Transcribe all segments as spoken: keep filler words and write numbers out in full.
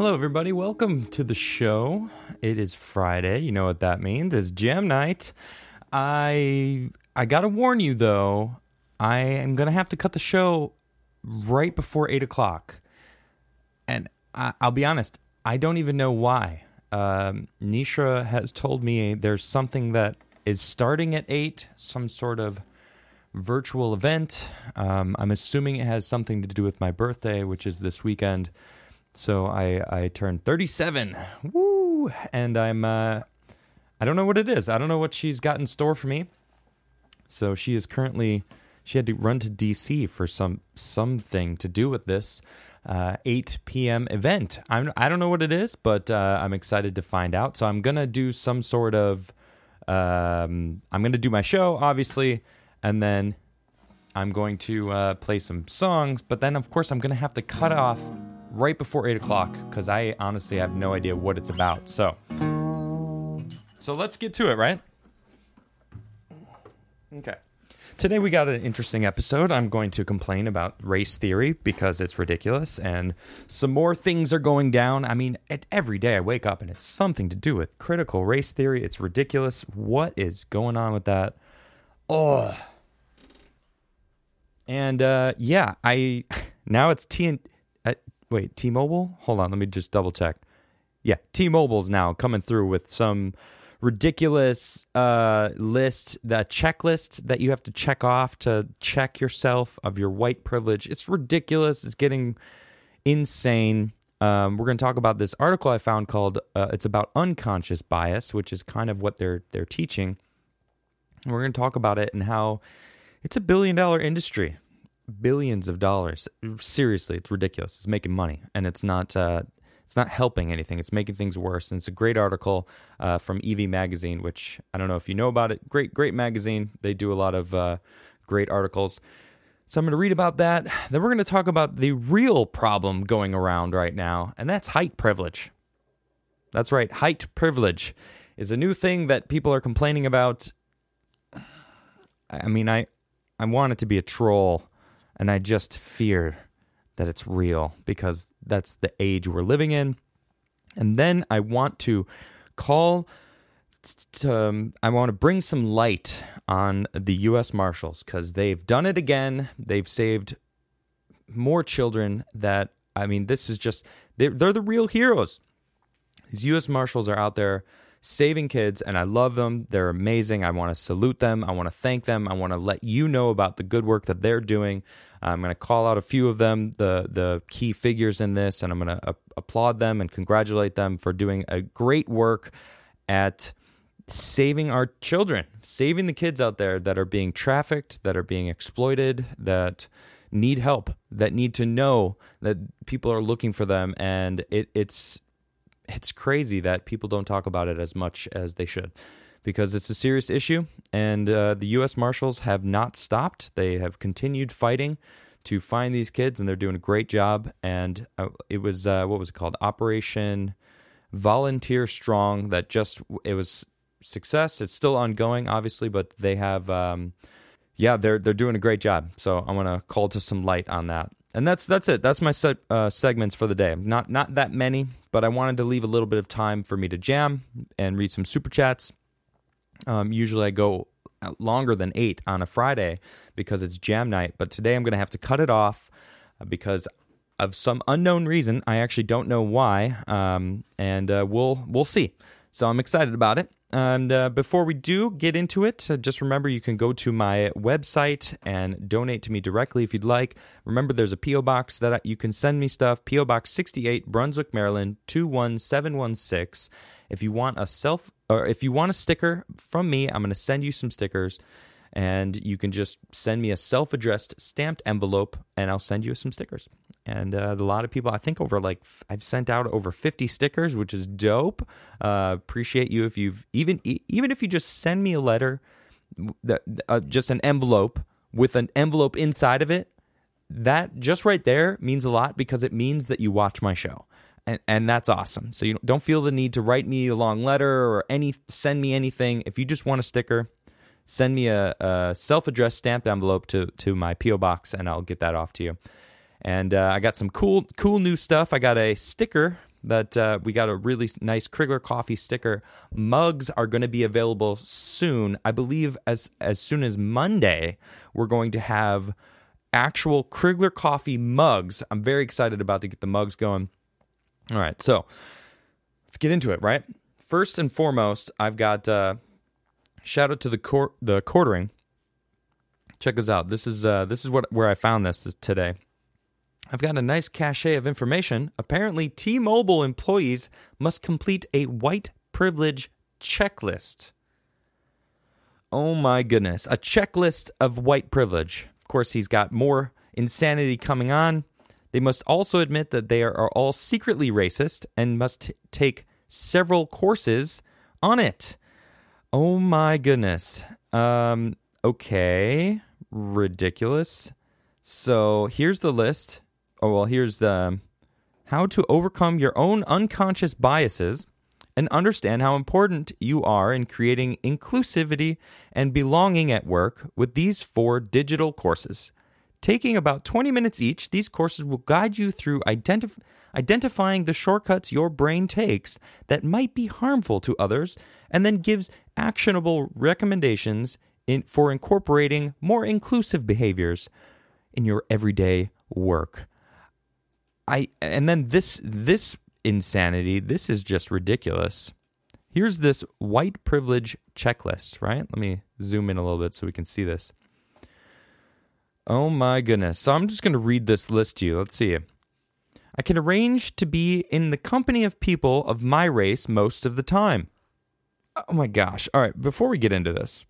Hello, everybody. Welcome to the show. It is Friday. You know what that means. It's jam night. I I gotta warn you, though. I am gonna have to cut the show right before eight o'clock. And I, I'll be honest, I don't even know why. Um, Nishra has told me there's something that is starting at eight, some sort of virtual event. Um, I'm assuming it has something to do with my birthday, which is this weekend. So I, I turned thirty-seven. Woo! And I'm, uh, I don't know what it is. I don't know what she's got in store for me. So she is currently, she had to run to D C for some something to do with this uh, eight p.m. event. I'm, I don't know what it is, but uh, I'm excited to find out. So I'm going to do some sort of, um, I'm going to do my show, obviously, and then I'm going to uh, play some songs. But then, of course, I'm going to have to cut off right before eight o'clock, because I honestly have no idea what it's about. So, so let's get to it, right? Okay. Today we got an interesting episode. I'm going to complain about race theory because it's ridiculous, and some more things are going down. I mean, it, every day I wake up and it's something to do with critical race theory. It's ridiculous. What is going on with that? Oh. And uh, yeah, I now it's T and uh, wait, T-Mobile? Hold on, let me just double check. Yeah, T-Mobile's now coming through with some ridiculous uh, list, the checklist that you have to check off to check yourself of your white privilege. It's ridiculous. It's getting insane. Um, we're going to talk about this article I found called, uh, it's about unconscious bias, which is kind of what they're they're teaching. And we're going to talk about it and how it's a billion dollar industry. Billions of dollars. Seriously, it's ridiculous. It's making money, and it's not uh, it's not helping anything. It's making things worse. And it's a great article uh, from E V Magazine, which I don't know if you know about it. Great, great magazine. They do a lot of uh, great articles. So I'm going to read about that. Then we're going to talk about the real problem going around right now, and that's height privilege. That's right. Height privilege is a new thing that people are complaining about. I mean, I, I want it to be a troll. And I just fear that it's real because that's the age we're living in. And then I want to call, to, um, I want to bring some light on the U S Marshals because they've done it again. They've saved more children that, I mean, this is just, they're, they're the real heroes. These U S Marshals are out there saving kids, and I love them. They're amazing. I want to salute them. I want to thank them. I want to let you know about the good work that they're doing. I'm going to call out a few of them, the the key figures in this, and I'm going to uh, applaud them and congratulate them for doing a great work at saving our children, saving the kids out there that are being trafficked, that are being exploited, that need help, that need to know that people are looking for them, and it, it's It's crazy that people don't talk about it as much as they should because it's a serious issue, and uh, the U S Marshals have not stopped. They have continued fighting to find these kids, and they're doing a great job, and uh, it was, uh, what was it called? Operation Volunteer Strong that just, it was success. It's still ongoing, obviously, but they have, um, yeah, they're they're doing a great job, so I'm going to call to some light on that. And that's that's it. That's my set, uh, segments for the day. Not not that many, but I wanted to leave a little bit of time for me to jam and read some super chats. Um, usually I go longer than eight on a Friday because it's jam night, but today I'm going to have to cut it off because of some unknown reason. I actually don't know why, um, and uh, we'll we'll see. So I'm excited about it. And uh, before we do get into it, uh, just remember you can go to my website and donate to me directly if you'd like. Remember, there's a P O box that you can send me stuff. P O Box sixty-eight, Brunswick, Maryland, two one seven one six. If you want a self, or if you want a sticker from me, I'm going to send you some stickers. And you can just send me a self-addressed stamped envelope, and I'll send you some stickers. And uh, a lot of people, I think over like, I've sent out over fifty stickers, which is dope. Uh, appreciate you if you've, even even if you just send me a letter, that uh, just an envelope with an envelope inside of it, that just right there means a lot because it means that you watch my show. And, and that's awesome. So you don't feel the need to write me a long letter or any send me anything. If you just want a sticker, send me a, a self-addressed stamped envelope to, to my P O box, and I'll get that off to you. And uh, I got some cool cool new stuff. I got a sticker that uh, we got a really nice Krigler Coffee sticker. Mugs are going to be available soon. I believe as as soon as Monday, we're going to have actual Krigler Coffee mugs. I'm very excited about to get the mugs going. All right, so let's get into it, right? First and foremost, I've got uh, shout out to the cor- the quartering. Check this out. This is uh, this is what where I found this, this today. I've got a nice cache of information. Apparently, T-Mobile employees must complete a white privilege checklist. Oh my goodness. A checklist of white privilege. Of course, he's got more insanity coming on. They must also admit that they are all secretly racist and must t- take several courses on it. Oh my goodness. Um, okay. Ridiculous. So here's the list. Oh, well, here's the how to overcome your own unconscious biases and understand how important you are in creating inclusivity and belonging at work with these four digital courses. Taking about twenty minutes each, these courses will guide you through identif- identifying the shortcuts your brain takes that might be harmful to others, and then gives actionable recommendations in, for incorporating more inclusive behaviors in your everyday work. I and then this this insanity, this is just ridiculous. Here's this white privilege checklist, right? Let me zoom in a little bit so we can see this. Oh my goodness. So I'm just going to read this list to you. Let's see. I can arrange to be in the company of people of my race most of the time. Oh my gosh. All right, before we get into this,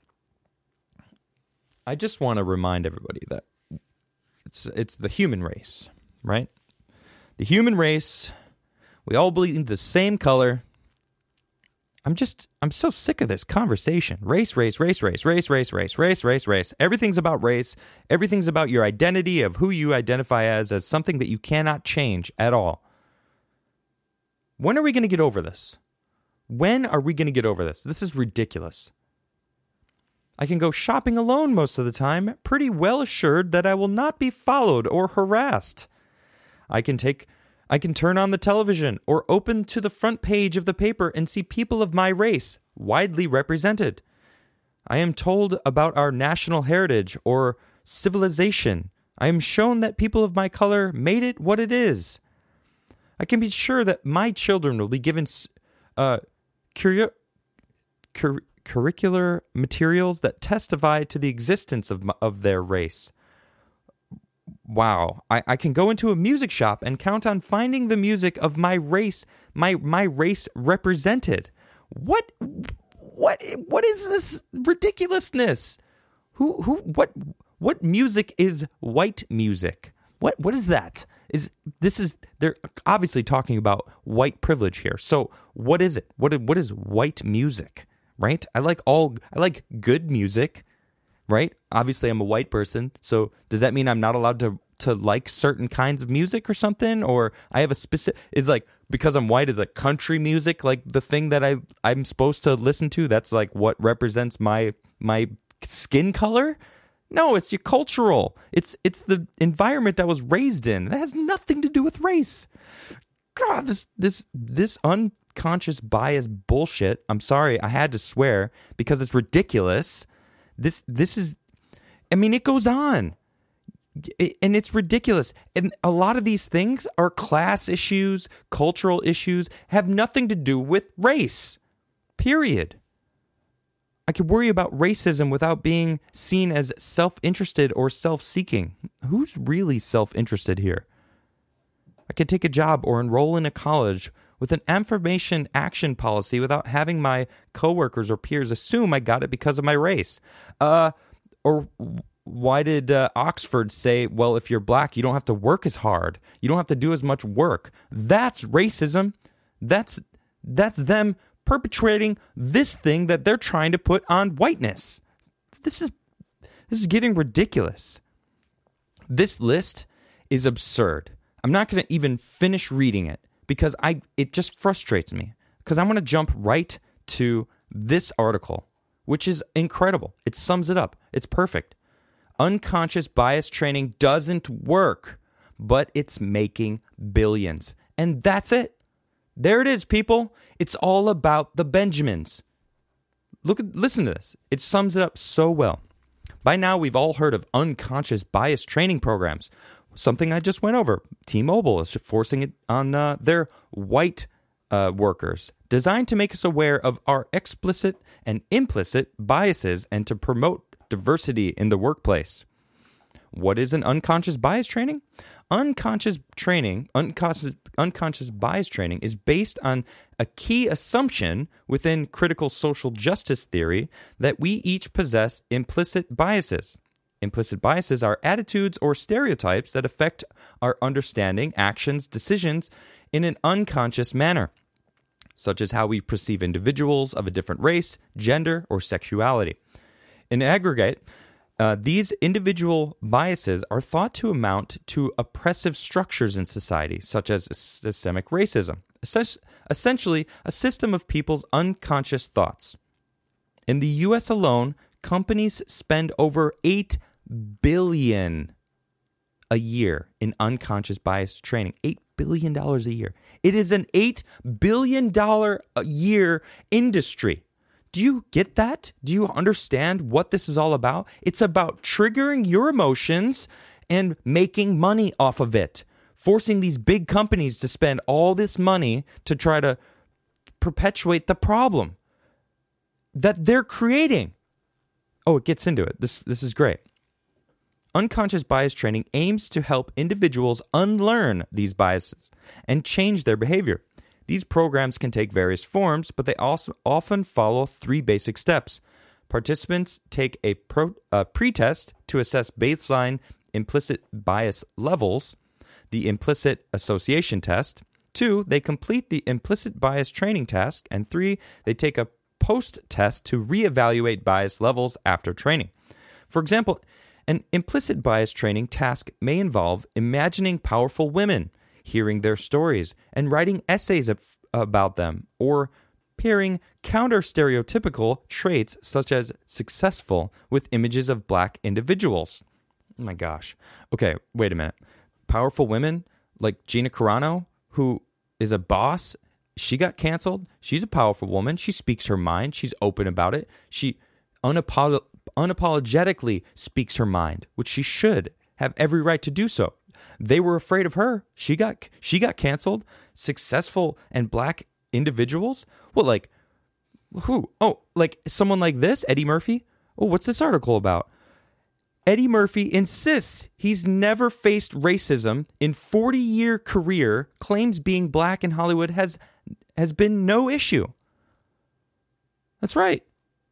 I just want to remind everybody that it's it's the human race, right? The human race, we all bleed the same color. I'm just, I'm so sick of this conversation. Race, race, race, race, race, race, race, race, race, race. Everything's about race. Everything's about your identity of who you identify as, as something that you cannot change at all. When are we going to get over this? When are we going to get over this? This is ridiculous. I can go shopping alone most of the time, pretty well assured that I will not be followed or harassed. I can take, I can turn on the television or open to the front page of the paper and see people of my race widely represented. I am told about our national heritage or civilization. I am shown that people of my color made it what it is. I can be sure that my children will be given uh, curio- cur- curricular materials that testify to the existence of, of their race. Wow, I, I can go into a music shop and count on finding the music of my race, my my race represented. What what what is this ridiculousness? Who who what what music is white music? What what is that? Is this is they're obviously talking about white privilege here. So what is it? What what is white music? Right? I like all I like good music. Right? Obviously, I'm a white person, so does that mean I'm not allowed to, to like certain kinds of music or something? Or I have a specific... Is like, because I'm white, is like country music like the thing that I, I'm supposed to listen to? That's like what represents my my skin color? No, it's your cultural. It's it's the environment I was raised in. That has nothing to do with race. God, this this this unconscious bias bullshit. I'm sorry, I had to swear because it's ridiculous. This this is, I mean, it goes on, it, and it's ridiculous. And a lot of these things are class issues, cultural issues, have nothing to do with race, period. I could worry about racism without being seen as self-interested or self-seeking. Who's really self-interested here? I could take a job or enroll in a college with an affirmation action policy without having my coworkers or peers assume I got it because of my race. Uh, or why did uh, Oxford say, well, if you're black, you don't have to work as hard. You don't have to do as much work. That's racism. That's that's them perpetrating this thing that they're trying to put on whiteness. This is this is getting ridiculous. This list is absurd. I'm not going to even finish reading it because I it just frustrates me because I want to jump right to this article, which is incredible. It sums it up. It's perfect. Unconscious bias training doesn't work, but it's making billions. And that's it. There it is, people. It's all about the Benjamins. Look at, listen to this. It sums it up so well. By now, we've all heard of unconscious bias training programs. Something I just went over. T-Mobile is forcing it on uh, their white uh, workers, designed to make us aware of our explicit and implicit biases and to promote diversity in the workplace. What is an unconscious bias training? Unconscious training, unconscious, unconscious bias training is based on a key assumption within critical social justice theory that we each possess implicit biases. Implicit biases are attitudes or stereotypes that affect our understanding, actions, decisions in an unconscious manner, such as how we perceive individuals of a different race, gender, or sexuality. In aggregate, Uh, these individual biases are thought to amount to oppressive structures in society, such as systemic racism, essentially a system of people's unconscious thoughts. In the U S alone, companies spend over eight billion dollars a year in unconscious bias training. eight billion dollars a year. It is an eight billion dollars a year industry. Do you get that? Do you understand what this is all about? It's about triggering your emotions and making money off of it, forcing these big companies to spend all this money to try to perpetuate the problem that they're creating. Oh, it gets into it. This, this is great. Unconscious bias training aims to help individuals unlearn these biases and change their behavior. These programs can take various forms, but they also often follow three basic steps. Participants take a, pro, a pretest to assess baseline implicit bias levels, the implicit association test. Two, they complete the implicit bias training task. And three, they take a post-test to reevaluate bias levels after training. For example, an implicit bias training task may involve imagining powerful women, hearing their stories, and writing essays of, about them, or pairing counter-stereotypical traits such as successful with images of black individuals. Oh my gosh. Okay, wait a minute. Powerful women like Gina Carano, who is a boss, she got canceled. She's a powerful woman. She speaks her mind. She's open about it. She unapolo- unapologetically speaks her mind, which she should have every right to do so. They were afraid of her. She got she got canceled. Successful and black individuals? Well, like, who? Oh, like someone like this, Eddie Murphy? Oh, what's this article about? Eddie Murphy insists he's never faced racism in forty-year career, claims being black in Hollywood has has been no issue. That's right.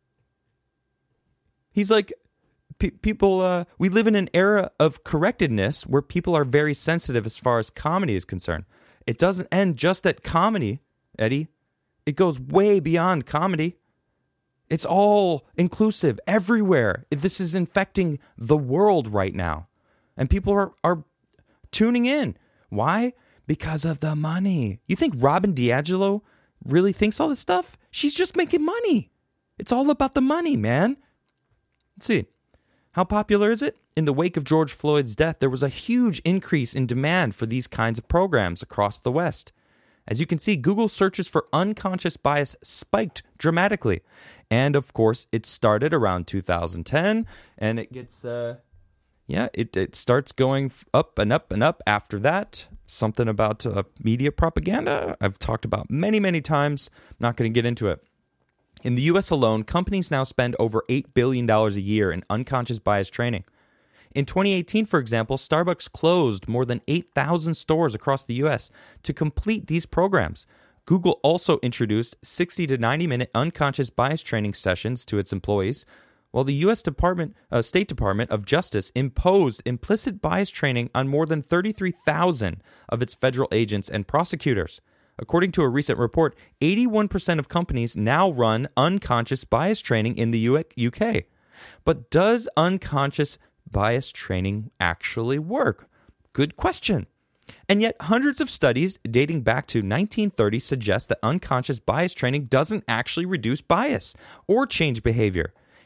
He's like, people, uh, we live in an era of correctedness where people are very sensitive as far as comedy is concerned. It doesn't end just at comedy, Eddie. It goes way beyond comedy. It's all inclusive everywhere. This is infecting the world right now. And people are, are tuning in. Why? Because of the money. You think Robin DiAngelo really thinks all this stuff? She's just making money. It's all about the money, man. Let's see. How popular is it? In the wake of George Floyd's death, there was a huge increase in demand for these kinds of programs across the West. As you can see, Google searches for unconscious bias spiked dramatically. And of course, it started around two thousand ten, and it gets, uh, yeah, it, it starts going up and up and up after that. Something about uh, media propaganda I've talked about many, many times. I'm not going to get into it. In the U S alone, companies now spend over eight billion dollars a year in unconscious bias training. In twenty eighteen, for example, Starbucks closed more than eight thousand stores across the U S to complete these programs. Google also introduced sixty to ninety minute unconscious bias training sessions to its employees, while the U S Department, uh, State Department of Justice imposed implicit bias training on more than thirty-three thousand of its federal agents and prosecutors. According to a recent report, eighty-one percent of companies now run unconscious bias training in the U K. But does unconscious bias training actually work? Good question. And yet, hundreds of studies dating back to nineteen thirty suggest that unconscious bias training doesn't actually reduce bias or change behavior.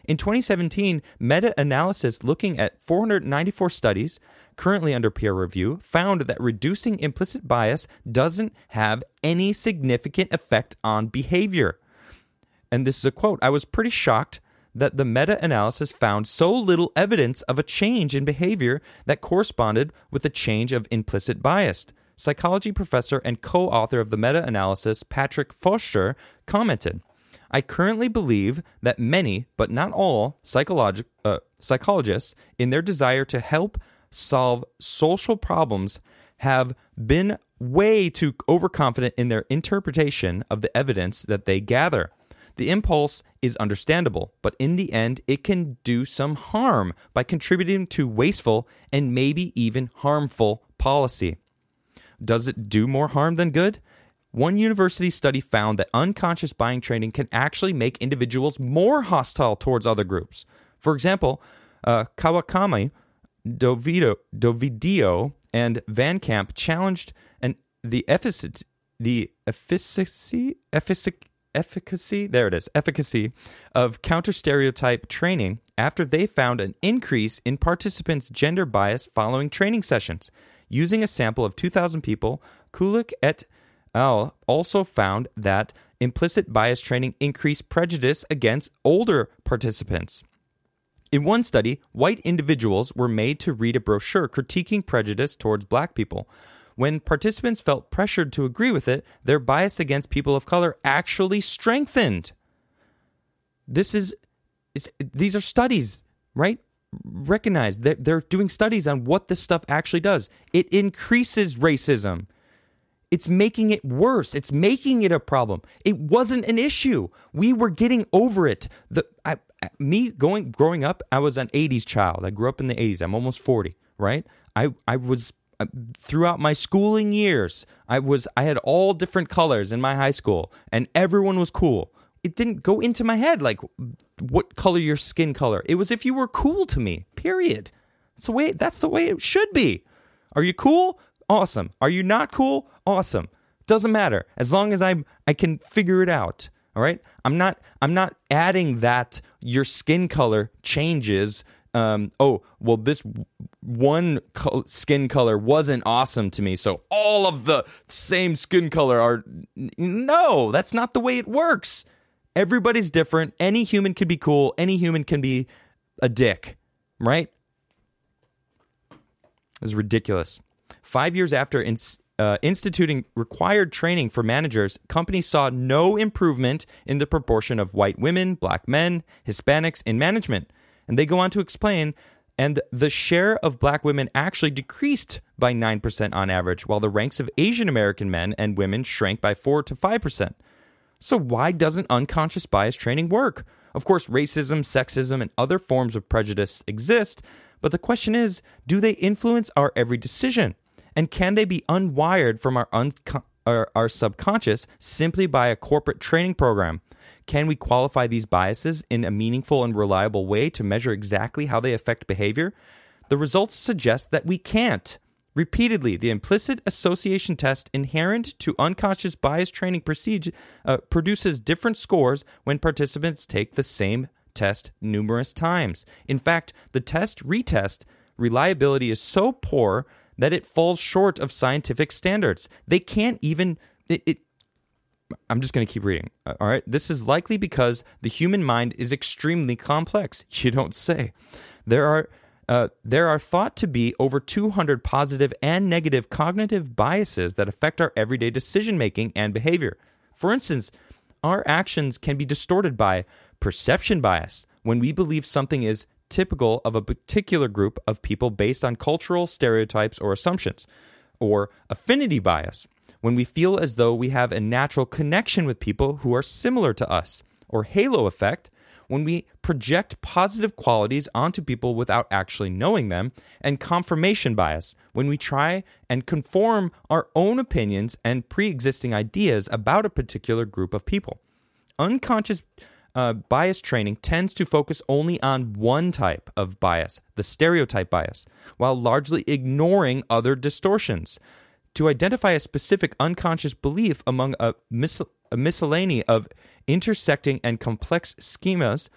In twenty seventeen, meta-analysis looking at four hundred ninety-four studies currently under peer review found that reducing implicit bias doesn't have any significant effect on behavior. And this is a quote, "I was pretty shocked that the meta-analysis found so little evidence of a change in behavior that corresponded with a change of implicit bias." Psychology professor and co-author of the meta-analysis, Patrick Foster, commented, "I currently believe that many, but not all, psychologi- uh, psychologists, in their desire to help solve social problems, have been way too overconfident in their interpretation of the evidence that they gather. The impulse is understandable, but in the end, it can do some harm by contributing to wasteful and maybe even harmful policy." Does it do more harm than good? One university study found that unconscious buying training can actually make individuals more hostile towards other groups. For example, uh, Kawakami, Dovido, Dovidio, and Van Camp challenged an, the efficacy, the efficacy, efficacy, efficacy, there it is, efficacy of counter-stereotype training after they found an increase in participants' gender bias following training sessions. Using a sample of two thousand people, Kulik et al. Also found that implicit bias training increased prejudice against older participants. In one study, white individuals were made to read a brochure critiquing prejudice towards black people. When participants felt pressured to agree with it, their bias against people of color actually strengthened. This is, it's, these are studies, right? Recognize that they're doing studies on what this stuff actually does. It increases racism. It's making it worse. It's making it a problem. It wasn't an issue. We were getting over it. The I, me going growing up, I was an eighties child. I grew up in the eighties. I'm almost forty, right? I I was throughout my schooling years, I was I had all different colors in my high school, and everyone was cool. It didn't go into my head like what color your skin color. It was if you were cool to me. Period. That's the way. That's the way it should be. Are you cool? Awesome. Are you not cool? Awesome. Doesn't matter as long as I I can figure it out. All right. I'm not I'm not adding that your skin color changes. Um, oh, well, this one co- skin color wasn't awesome to me, so all of the same skin color are... No, that's not the way it works. Everybody's different. Any human can be cool. Any human can be a dick, right? It's ridiculous. Five years after in, uh, instituting required training for managers, companies saw no improvement in the proportion of white women, black men, Hispanics in management. And they go on to explain, and the share of black women actually decreased by nine percent on average, while the ranks of Asian American men and women shrank by four to five percent. So why doesn't unconscious bias training work? Of course, racism, sexism, and other forms of prejudice exist, but the question is, do they influence our every decision? And can they be unwired from our, unco- our, our subconscious simply by a corporate training program? Can we qualify these biases in a meaningful and reliable way to measure exactly how they affect behavior? The results suggest that we can't. Repeatedly, the implicit association test inherent to unconscious bias training procedure, uh, produces different scores when participants take the same test numerous times. In fact, the test retest reliability is so poor that it falls short of scientific standards. They can't even... It, it, I'm just going to keep reading. All right. This is likely because the human mind is extremely complex. You don't say. There are uh, there are thought to be over two hundred positive and negative cognitive biases that affect our everyday decision making and behavior. For instance, our actions can be distorted by perception bias when we believe something is typical of a particular group of people based on cultural stereotypes or assumptions, or affinity bias when we feel as though we have a natural connection with people who are similar to us, or halo effect, when we project positive qualities onto people without actually knowing them, and confirmation bias, when we try and conform our own opinions and pre-existing ideas about a particular group of people. Unconscious uh, bias training tends to focus only on one type of bias, the stereotype bias, while largely ignoring other distortions. To identify a specific unconscious belief among a, mis- a miscellany of intersecting and complex schemas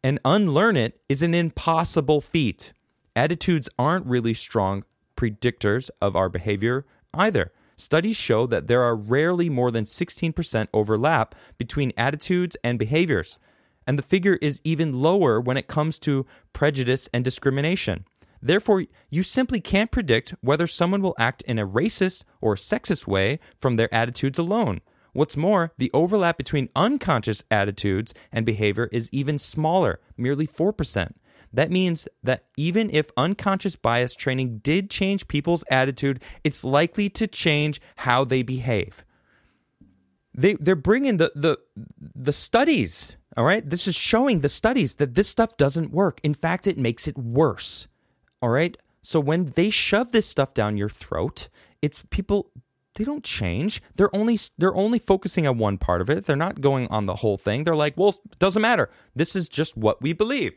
and unlearn it is an impossible feat. Attitudes aren't really strong predictors of our behavior either. Studies show that there are rarely more than sixteen percent overlap between attitudes and behaviors, and the figure is even lower when it comes to prejudice and discrimination. Therefore, you simply can't predict whether someone will act in a racist or sexist way from their attitudes alone. What's more, the overlap between unconscious attitudes and behavior is even smaller, merely four percent. That means that even if unconscious bias training did change people's attitude, it's likely to change how they behave. They, they're bringing the, the, the studies, all right? This is showing the studies that this stuff doesn't work. In fact, it makes it worse, all right? So when they shove this stuff down your throat, it's people, they don't change. They're only, they're only focusing on one part of it. They're not going on the whole thing. They're like, well, it doesn't matter. This is just what we believe.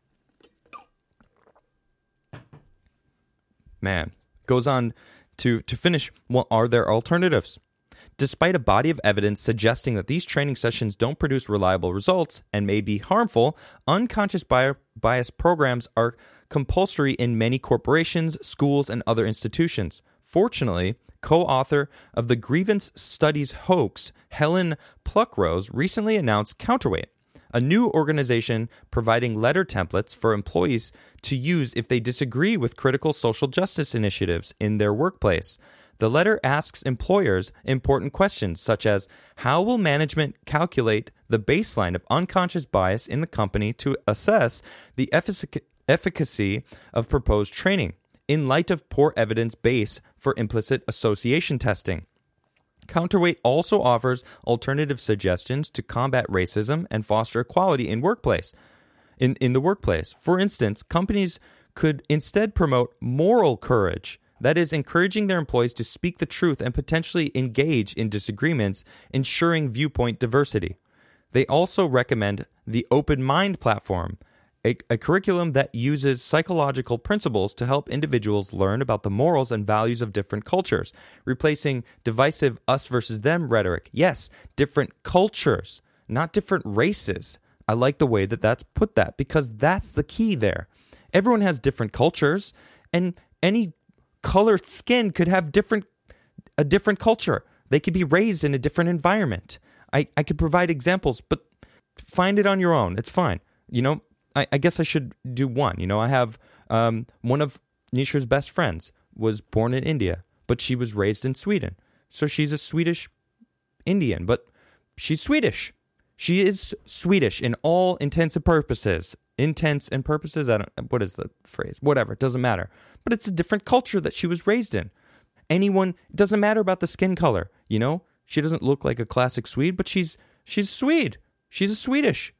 Man, goes on to, to finish, well, are there alternatives? Despite a body of evidence suggesting that these training sessions don't produce reliable results and may be harmful, unconscious bias programs are compulsory in many corporations, schools, and other institutions. Fortunately, co-author of the Grievance Studies hoax, Helen Pluckrose, recently announced Counterweight, a new organization providing letter templates for employees to use if they disagree with critical social justice initiatives in their workplace. The letter asks employers important questions such as, how will management calculate the baseline of unconscious bias in the company to assess the effic- efficacy of proposed training in light of poor evidence base for implicit association testing? Counterweight also offers alternative suggestions to combat racism and foster equality in workplace. In, in the workplace, for instance, companies could instead promote moral courage, that is, encouraging their employees to speak the truth and potentially engage in disagreements, ensuring viewpoint diversity. They also recommend the Open Mind platform, A, a curriculum that uses psychological principles to help individuals learn about the morals and values of different cultures, replacing divisive us versus them rhetoric. Yes, different cultures, not different races. I like the way that that's put that, because that's the key there. Everyone has different cultures, and any colored skin could have different a different culture. They could be raised in a different environment. I, I could provide examples, but find it on your own. It's fine. You know, I, I guess I should do one. You know, I have um, one of Nisha's best friends was born in India, but she was raised in Sweden. So she's a Swedish Indian, but she's Swedish. She is Swedish in all intents and purposes. Intents and purposes? I don't, what is the phrase? Whatever, it doesn't matter. But it's a different culture that she was raised in. Anyone, it doesn't matter about the skin color, you know? She doesn't look like a classic Swede, but she's she's Swede. She's a Swedish.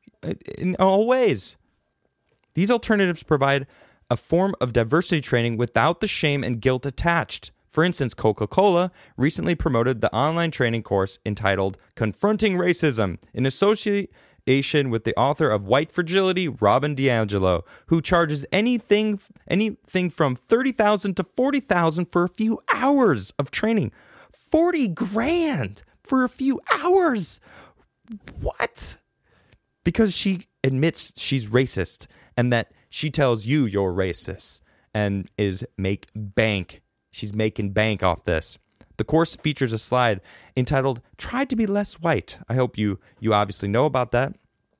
In all ways. These alternatives provide a form of diversity training without the shame and guilt attached. For instance, Coca-Cola recently promoted the online training course entitled Confronting Racism in association with the author of White Fragility, Robin DiAngelo, who charges anything anything from thirty thousand dollars to forty thousand dollars for a few hours of training. forty grand for a few hours. What? Because she admits she's racist and that she tells you you're racist and is make bank. She's making bank off this. The course features a slide entitled Try to be Less White. I hope you you obviously know about that.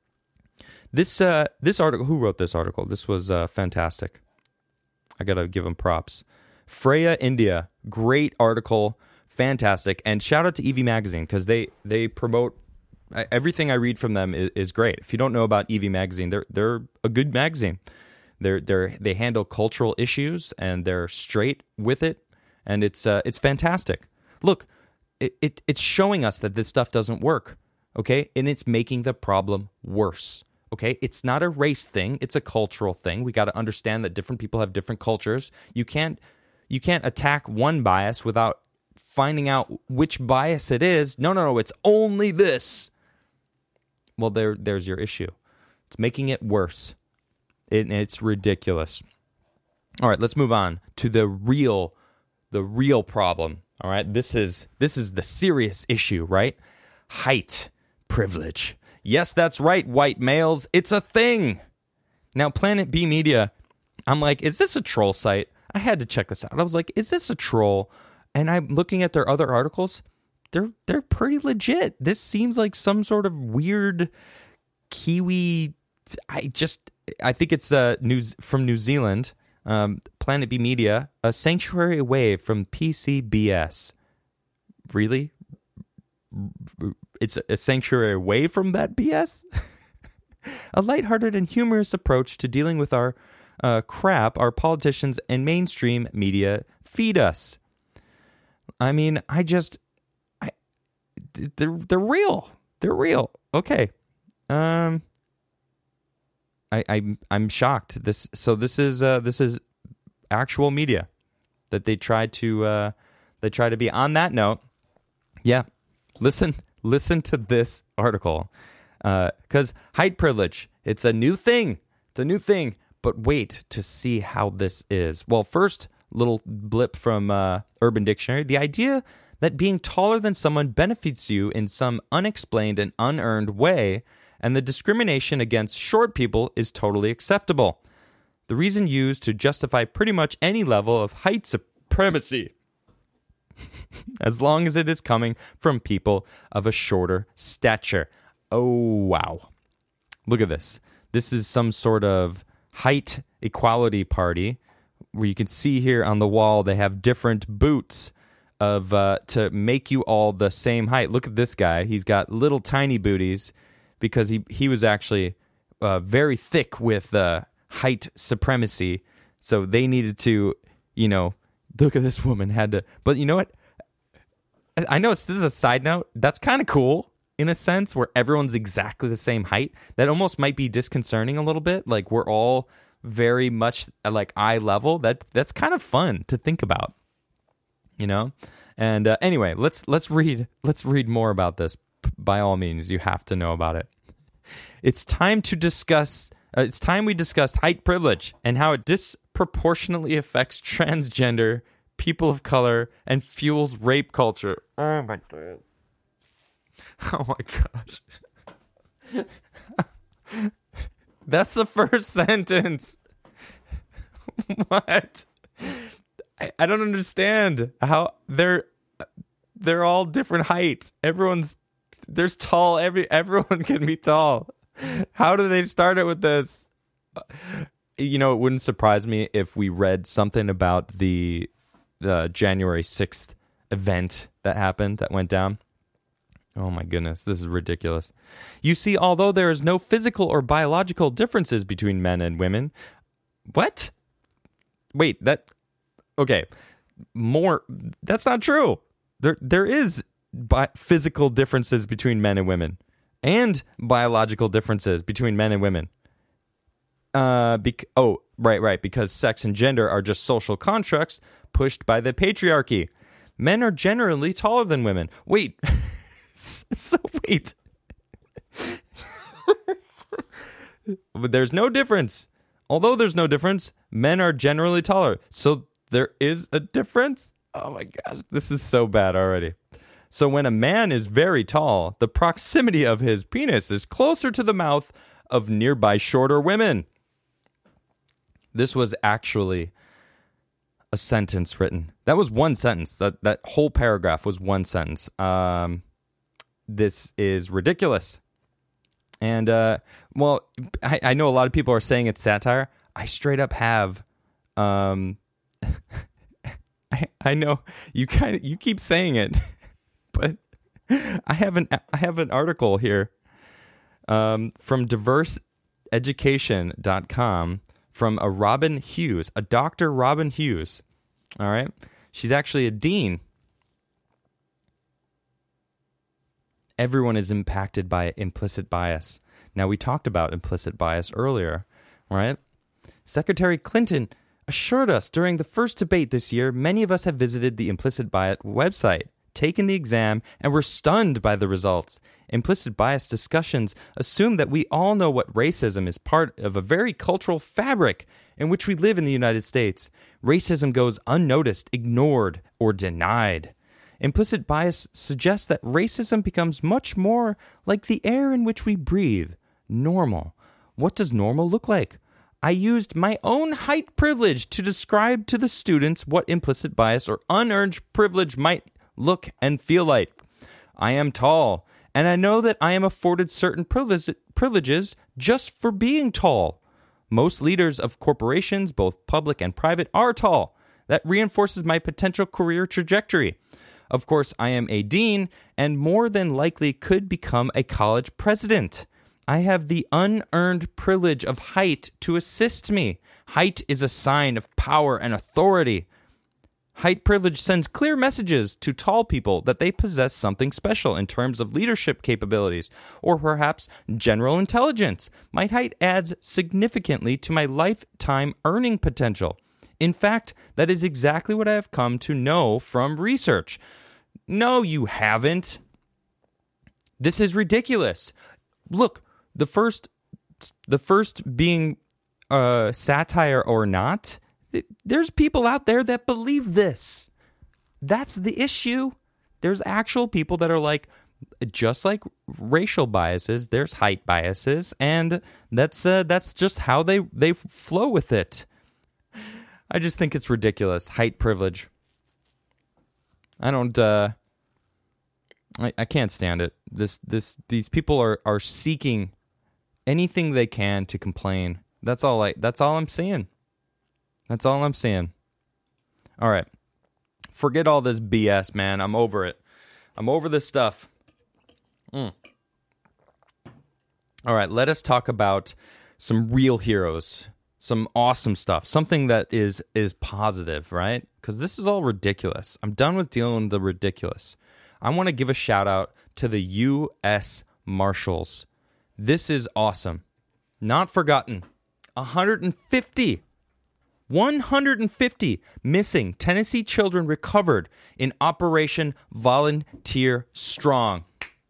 This uh, this article, who wrote this article? This was uh, fantastic. I got to give them props. Freya India, great article, fantastic. And shout out to Evie Magazine because they, they promote everything I read from them is, is great. If you don't know about Evie Magazine, they're they're a good magazine. They're they're they handle cultural issues and they're straight with it, and it's uh, it's fantastic. Look, it, it it's showing us that this stuff doesn't work, okay? And it's making the problem worse. Okay? It's not a race thing, it's a cultural thing. We got to understand that different people have different cultures. You can't you can't attack one bias without finding out which bias it is. No, no, no, it's only this. Well, there, there's your issue. It's making it worse. It, it's ridiculous. All right, let's move on to the real, the real problem. All right, this is this is the serious issue, right? Height privilege. Yes, that's right, white males. It's a thing. Now, Planet B Media, I'm like, is this a troll site? I had to check this out. I was like, is this a troll? And I'm looking at their other articles. They're they're pretty legit. This seems like some sort of weird Kiwi. I just I think it's uh news from New Zealand. Um, Planet B Media, a sanctuary away from P C B S. Really? It's a sanctuary away from that B S? A lighthearted and humorous approach to dealing with our uh, crap our politicians and mainstream media feed us. I mean, I just, I, they're they're real. They're real. Okay. Um. I I'm I'm shocked. This so this is uh this is actual media that they try to uh they try to be. On that note, yeah, listen listen to this article. Uh, because height privilege, it's a new thing. It's a new thing. But wait to see how this is. Well, first, little blip from uh, Urban Dictionary. The idea that being taller than someone benefits you in some unexplained and unearned way, and the discrimination against short people is totally acceptable. The reason used to justify pretty much any level of height supremacy, as long as it is coming from people of a shorter stature. Oh, wow. Look at this. This is some sort of height equality party where you can see here on the wall they have different boots of uh, to make you all the same height. Look at this guy. He's got little tiny booties because he, he was actually uh, very thick with uh, height supremacy. So they needed to, you know, look at this woman had to. But you know what? I know this is a side note. That's kind of cool. In a sense, where everyone's exactly the same height, that almost might be disconcerting a little bit. Like we're all very much at like eye level. That that's kind of fun to think about, you know. And uh, anyway, let's let's read let's read more about this. By all means, you have to know about it. It's time to discuss. Uh, it's time we discussed height privilege and how it disproportionately affects transgender people of color and fuels rape culture. Oh my god. Oh my gosh. That's the first sentence. What? I, I don't understand how they're they're all different heights. Everyone's there's tall, every everyone can be tall. How do they start it with this? You know, it wouldn't surprise me if we read something about the the January sixth event that happened, that went down. Oh my goodness, this is ridiculous. You see, although there is no physical or biological differences between men and women, what? Wait, that, okay, more, that's not true. There, there is bi- physical differences between men and women, and biological differences between men and women. Uh, bec- oh, right, right, because sex and gender are just social constructs pushed by the patriarchy. Men are generally taller than women. Wait. So wait, but there's no difference. Although there's no difference, men are generally taller. So there is a difference? Oh my gosh, this is so bad already. So when a man is very tall, the proximity of his penis is closer to the mouth of nearby shorter women. This was actually a sentence written. That was one sentence. That that whole paragraph was one sentence. Um... This is ridiculous. And, uh, well, I, I know a lot of people are saying it's satire. I straight up have, um, I, I know you kind of, you keep saying it, but I have an, I have an article here, um, from diverse education dot com from a Robin Hughes, a Doctor Robin Hughes. All right. She's actually a dean. Everyone is impacted by implicit bias. Now, we talked about implicit bias earlier, right? Secretary Clinton assured us during the first debate this year, many of us have visited the implicit bias website, taken the exam, and were stunned by the results. Implicit bias discussions assume that we all know what racism is part of a very cultural fabric in which we live in the United States. Racism goes unnoticed, ignored, or denied. Implicit bias suggests that racism becomes much more like the air in which we breathe. Normal. What does normal look like? I used my own height privilege to describe to the students what implicit bias or unearned privilege might look and feel like. I am tall, and I know that I am afforded certain privileges just for being tall. Most leaders of corporations, both public and private, are tall. That reinforces my potential career trajectory. Of course, I am a dean and more than likely could become a college president. I have the unearned privilege of height to assist me. Height is a sign of power and authority. Height privilege sends clear messages to tall people that they possess something special in terms of leadership capabilities or perhaps general intelligence. My height adds significantly to my lifetime earning potential. In fact, that is exactly what I have come to know from research. No, you haven't. This is ridiculous. Look, the first, the first being uh, satire or not, there's people out there that believe this. That's the issue. There's actual people that are like, just like racial biases, there's height biases, and that's uh, that's just how they, they flow with it. I just think it's ridiculous. Height privilege. I don't, uh, I, I can't stand it. This, this, these people are, are seeking anything they can to complain. That's all I, that's all I'm saying. That's all I'm saying. All right. Forget all this B S, man. I'm over it. I'm over this stuff. Mm. All right. Let us talk about some real heroes. Some awesome stuff, something that is is positive, right? Because this is all ridiculous. I'm done with dealing with the ridiculous. I want to give a shout out to the U S Marshals. This is awesome. Not forgotten. one hundred fifty, one hundred fifty missing Tennessee children recovered in Operation Volunteer Strong.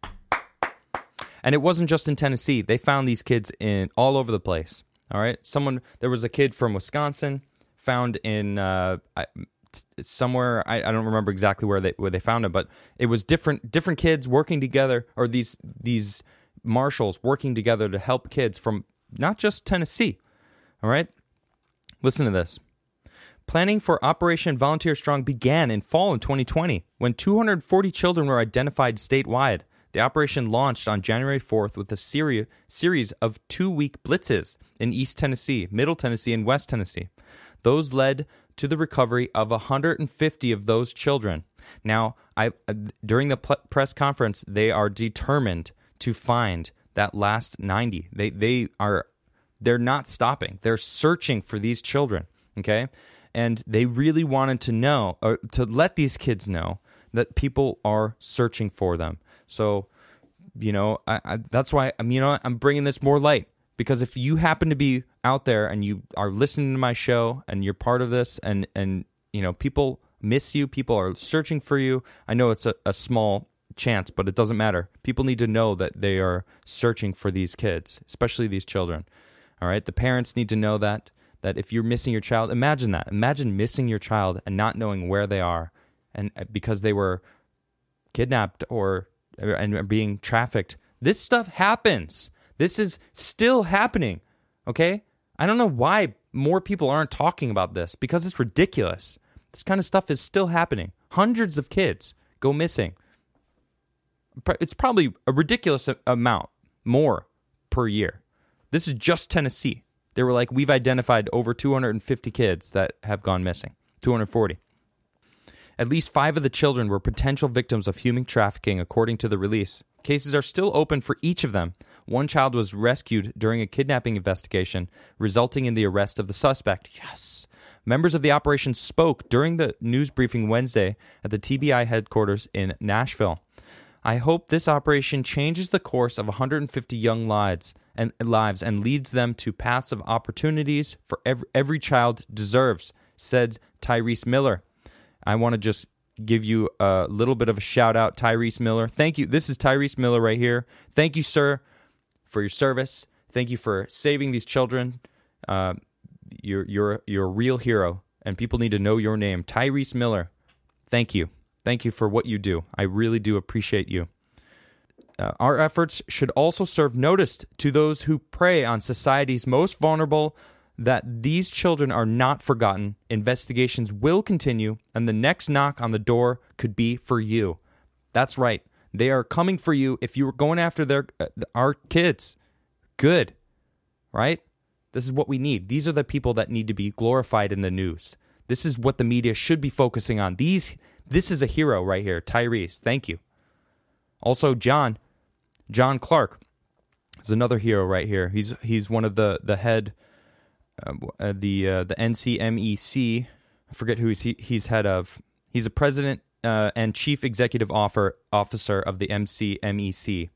And it wasn't just in Tennessee. They found these kids in all over the place. All right. Someone, there was a kid from Wisconsin found in uh, somewhere. I, I don't remember exactly where they where they found him, but it was different different kids working together, or these these marshals working together to help kids from not just Tennessee. All right. Listen to this. Planning for Operation Volunteer Strong began in fall in twenty twenty when two hundred forty children were identified statewide. The operation launched on January fourth with a seri- series of two-week blitzes in East Tennessee, Middle Tennessee, and West Tennessee. Those led to the recovery of one hundred fifty of those children. Now, I uh, during the pl- press conference, they are determined to find that last ninety. They they are they're not stopping. They're searching for these children, okay? And they really wanted to know, or to let these kids know that people are searching for them. So, you know, I, I, that's why I'm, you know, I'm bringing this more light, because if you happen to be out there and you are listening to my show and you're part of this, and, and you know, people miss you, people are searching for you. I know it's a, a small chance, but it doesn't matter. People need to know that they are searching for these kids, especially these children. All right. The parents need to know that, that if you're missing your child, imagine that. Imagine missing your child and not knowing where they are, and because they were kidnapped or and being trafficked. This stuff happens. This is still happening, okay? I don't know why more people aren't talking about this, because it's ridiculous. This kind of stuff is still happening. Hundreds of kids go missing. It's probably a ridiculous amount more per year. This is just Tennessee. They were like, we've identified over two hundred fifty kids that have gone missing, two hundred forty. At least five of the children were potential victims of human trafficking, according to the release. Cases are still open for each of them. One child was rescued during a kidnapping investigation, resulting in the arrest of the suspect. Yes. Members of the operation spoke during the news briefing Wednesday at the T B I headquarters in Nashville. I hope this operation changes the course of one hundred fifty young lives and lives and leads them to paths of opportunities for every, every child deserves, said Tyrese Miller. I want to just give you a little bit of a shout out, Tyrese Miller. Thank you. This is Tyrese Miller right here. Thank you, sir, for your service. Thank you for saving these children. Uh, you're you're you're a real hero, and people need to know your name, Tyrese Miller. Thank you. Thank you for what you do. I really do appreciate you. Uh, our efforts should also serve notice to those who prey on society's most vulnerable that these children are not forgotten. Investigations will continue, and the next knock on the door could be for you. That's right. They are coming for you if you were going after their uh, our kids. Good. Right? This is what we need. These are the people that need to be glorified in the news. This is what the media should be focusing on. These this is a hero right here, Tyrese. Thank you. Also, John John Clark is another hero right here. He's he's one of the the head uh, uh, the uh, the N C M E C. I forget who he's, he, he's head of. He's a president uh, and chief executive offer, officer of the N C M E C.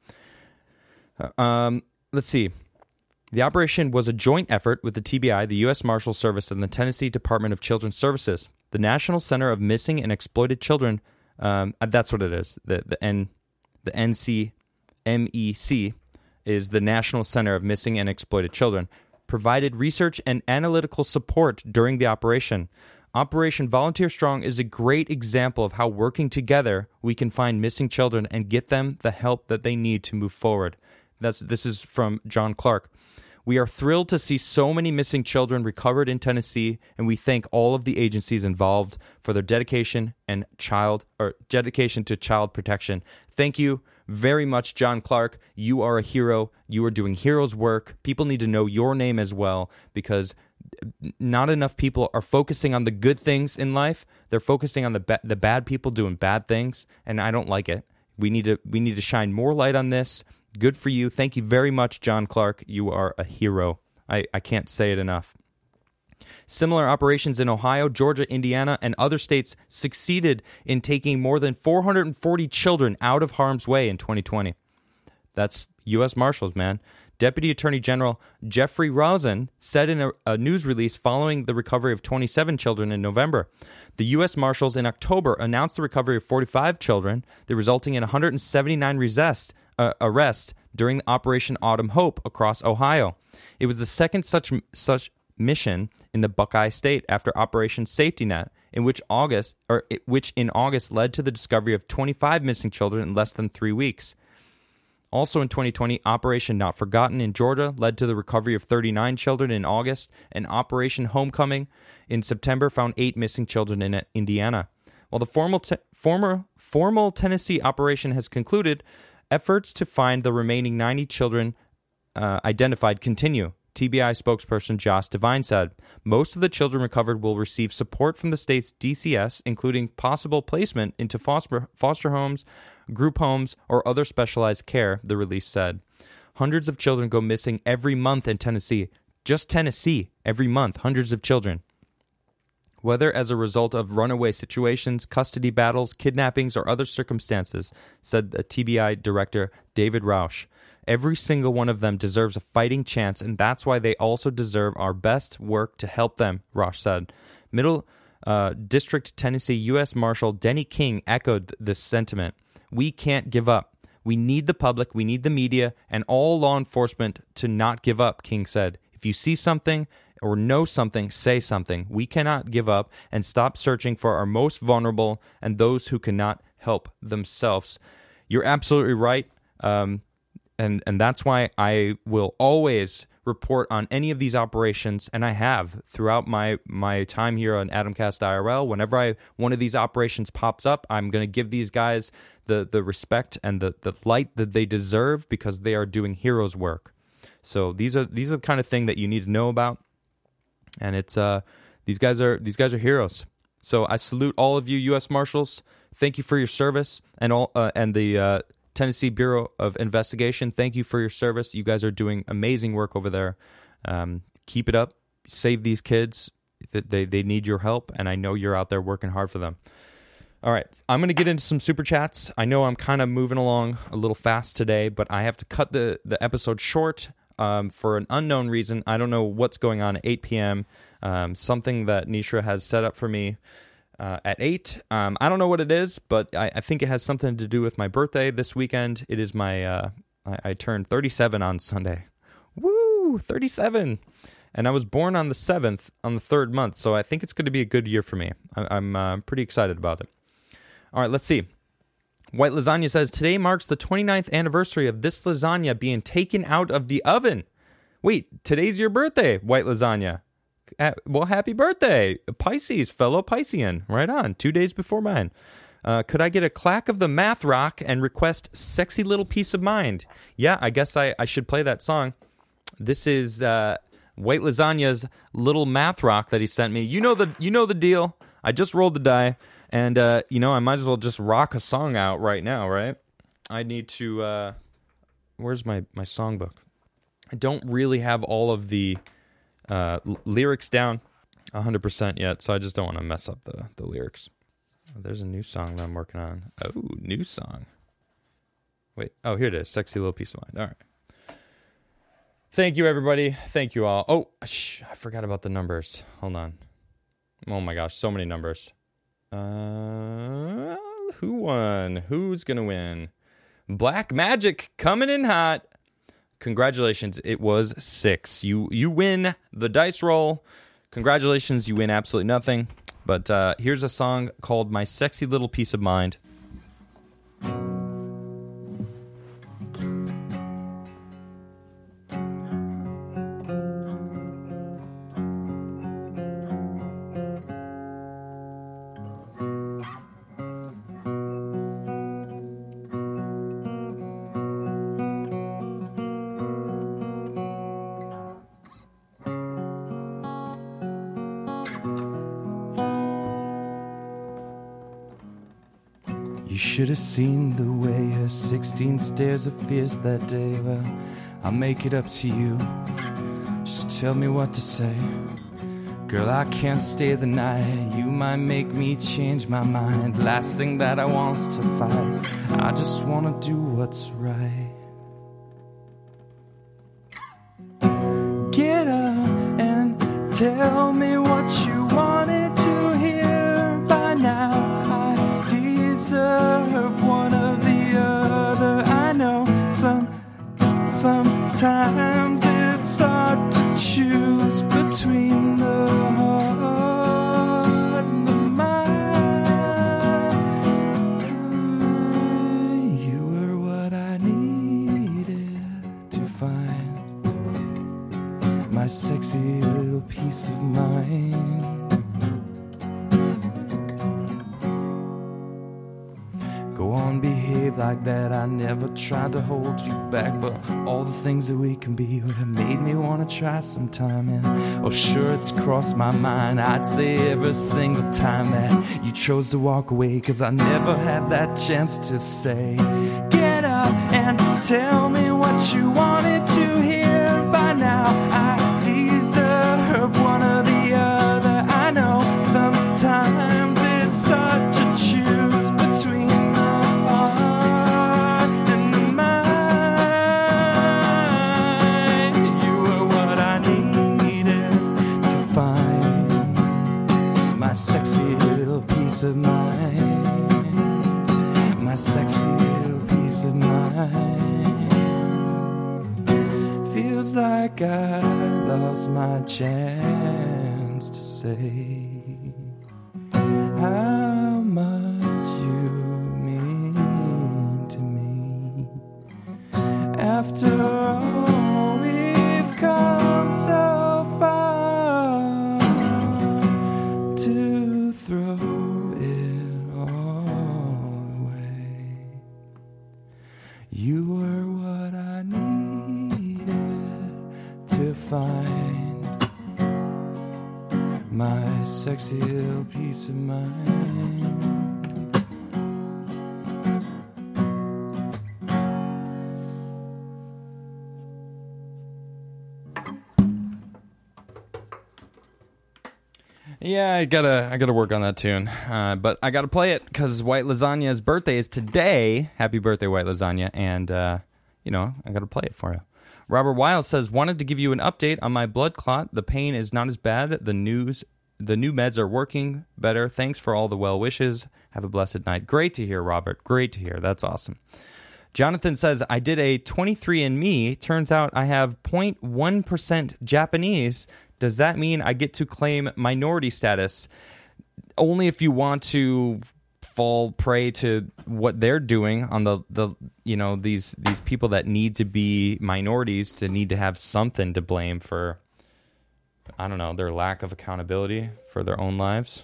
Uh, um, let's see. The operation was a joint effort with the T B I, the U S Marshals Service, and the Tennessee Department of Children's Services. The National Center of Missing and Exploited Children, um, that's what it is. The the N the N C M E C is the National Center of Missing and Exploited Children, provided research and analytical support during the operation. Operation Volunteer Strong is a great example of how working together we can find missing children and get them the help that they need to move forward. That's this is from John Clark. We are thrilled to see so many missing children recovered in Tennessee, and we thank all of the agencies involved for their dedication and child or dedication to child protection. Thank you very much, John Clark. You are a hero. You are doing hero's work. People need to know your name as well, because not enough people are focusing on the good things in life. They're focusing on the ba- the bad people doing bad things, and I don't like it. We need to we need to shine more light on this. Good for you. Thank you very much, John Clark. You are a hero. I, I can't say it enough. Similar operations in Ohio, Georgia, Indiana, and other states succeeded in taking more than four hundred forty children out of harm's way in twenty twenty. That's U S Marshals, man. Deputy Attorney General Jeffrey Rosen said in a, a news release following the recovery of twenty-seven children in November. The U S Marshals in October announced the recovery of forty-five children, resulting in one hundred seventy-nine resist, uh, arrests during Operation Autumn Hope across Ohio. It was the second such such mission in the Buckeye State after Operation Safety Net, in which August or which in August led to the discovery of twenty-five missing children in less than three weeks. Also in twenty twenty, Operation Not Forgotten in Georgia led to the recovery of thirty-nine children in August, and Operation Homecoming in September found eight missing children in Indiana. While the formal te- former formal Tennessee operation has concluded, efforts to find the remaining ninety children uh, identified continue. T B I spokesperson Josh Devine said, most of the children recovered will receive support from the state's D C S, including possible placement into foster, foster homes, group homes, or other specialized care, the release said. Hundreds of children go missing every month in Tennessee. Just Tennessee, every month, hundreds of children. Whether as a result of runaway situations, custody battles, kidnappings, or other circumstances, said the T B I director David Rausch. Every single one of them deserves a fighting chance, and that's why they also deserve our best work to help them, Rausch said. Middle uh, District Tennessee U S Marshal Denny King echoed th- this sentiment. We can't give up. We need the public, we need the media, and all law enforcement to not give up, King said. If you see something or know something, say something. We cannot give up and stop searching for our most vulnerable and those who cannot help themselves. You're absolutely right. Um, And and that's why I will always report on any of these operations, and I have throughout my, my time here on Adamcast I R L. Whenever I one of these operations pops up, I'm going to give these guys the, the respect and the, the light that they deserve, because they are doing heroes' work. So these are these are the kind of thing that you need to know about, and it's uh these guys are these guys are heroes. So I salute all of you U S Marshals. Thank you for your service, and all uh, and the. Uh, Tennessee Bureau of Investigation, thank you for your service. You guys are doing amazing work over there. Um, keep it up. Save these kids. They, they need your help, and I know you're out there working hard for them. All right, I'm going to get into some super chats. I know I'm kind of moving along a little fast today, but I have to cut the, the episode short um, for an unknown reason. I don't know what's going on at eight p.m., um, something that Nishra has set up for me. Uh, at eight. Um, I don't know what it is, but I, I think it has something to do with my birthday this weekend. It is my, uh, I, I turned thirty-seven on Sunday. Woo, thirty-seven. And I was born on the seventh, on the third month, so I think it's going to be a good year for me. I, I'm uh, pretty excited about it. All right, let's see. White Lasagna says, today marks the twenty-ninth anniversary of this lasagna being taken out of the oven. Wait, today's your birthday, White Lasagna. Uh, well, happy birthday, Pisces, fellow Piscean. Right on, two days before mine. Uh, could I get a clack of the math rock and request Sexy Little Piece of Mind? Yeah, I guess I, I should play that song. This is uh, White Lasagna's little math rock that he sent me. You know the you know the deal. I just rolled the die. And, uh, you know, I might as well just rock a song out right now, right? I need to, uh, where's my, my songbook? I don't really have all of the uh, l- lyrics down one hundred percent yet, so I just don't want to mess up the, the lyrics. Oh, there's a new song that I'm working on. Oh, new song. Wait, oh, here it is. Sexy Little Piece of Mind. All right. Thank you, everybody. Thank you all. Oh, sh- I forgot about the numbers. Hold on. Oh, my gosh, so many numbers. Uh, who won? Who's gonna win? Black Magic coming in hot. Congratulations, it was six. You you win the dice roll. Congratulations, you win absolutely nothing. But uh, here's a song called My Sexy Little Piece of Mind. You should have seen the way her sixteen stares of fierce that day. Well, I'll make it up to you. Just tell me what to say. Girl, I can't stay the night. You might make me change my mind. Last thing that I want's to fight. I just wanna do what's right. Get up and tell me what you wanted to hear by now. Deserve one or the other. I know some sometimes it's hard to choose between the heart and the mind. You were what I needed to find my sexy little piece of mind. Go on, behave like that. I never tried to hold you back, but all the things that we can be would have made me want to try sometime. And oh, sure, it's crossed my mind. I'd say every single time that you chose to walk away, 'cause I never had that chance to say, get up and tell me what you wanted to hear by now. I deserve one or the other. I know sometimes it's hard to choose between sexy little piece of mind. My sexy little piece of mind. Feels like I lost my chance to say how much you mean to me. After all, we've come so far to throw it all away. You were what I needed to find my sexy little piece of mind. Yeah, I gotta, I gotta work on that tune, uh, but I gotta play it because White Lasagna's birthday is today. Happy birthday, White Lasagna, and uh, you know I gotta play it for you. Robert Wiles says, wanted to give you an update on my blood clot. The pain is not as bad. The news, the new meds are working better. Thanks for all the well wishes. Have a blessed night. Great to hear, Robert. Great to hear. That's awesome. Jonathan says, I did a twenty-three and me. Turns out I have zero point one percent Japanese. Does that mean I get to claim minority status? Only if you want to fall prey to what they're doing on the, the you know these these people that need to be minorities to need to have something to blame for, I don't know, their lack of accountability for their own lives.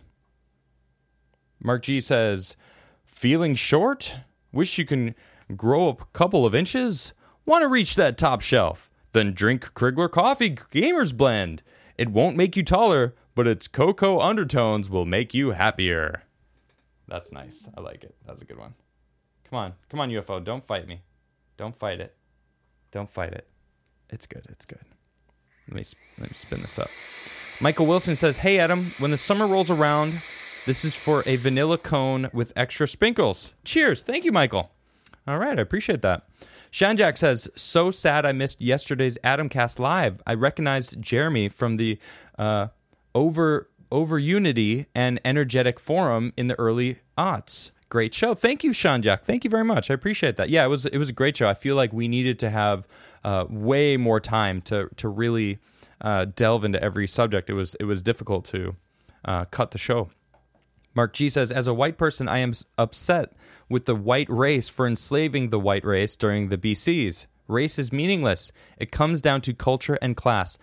Mark G says, feeling short? Wish you can grow a couple of inches? Want to reach that top shelf? Then drink Krigler Coffee Gamer's Blend. It won't make you taller, but its cocoa undertones will make you happier. That's nice. I like it. That was a good one. Come on. Come on, U F O. Don't fight me. Don't fight it. Don't fight it. It's good. It's good. Let me, let me spin this up. Michael Wilson says, hey, Adam, when the summer rolls around, this is for a vanilla cone with extra sprinkles. Cheers. Thank you, Michael. All right. I appreciate that. Shanjack says, so sad I missed yesterday's Adamcast Live. I recognized Jeremy from the uh, over... Over Unity and Energetic Forum in the early aughts. Great show. Thank you, Sean Jack. Thank you very much. I appreciate that. Yeah, it was it was a great show. I feel like we needed to have uh, way more time to to really uh, delve into every subject. It was it was difficult to uh, cut the show. Mark G says, as a white person, I am upset with the white race for enslaving the white race during the B Cs. Race is meaningless. It comes down to culture and class.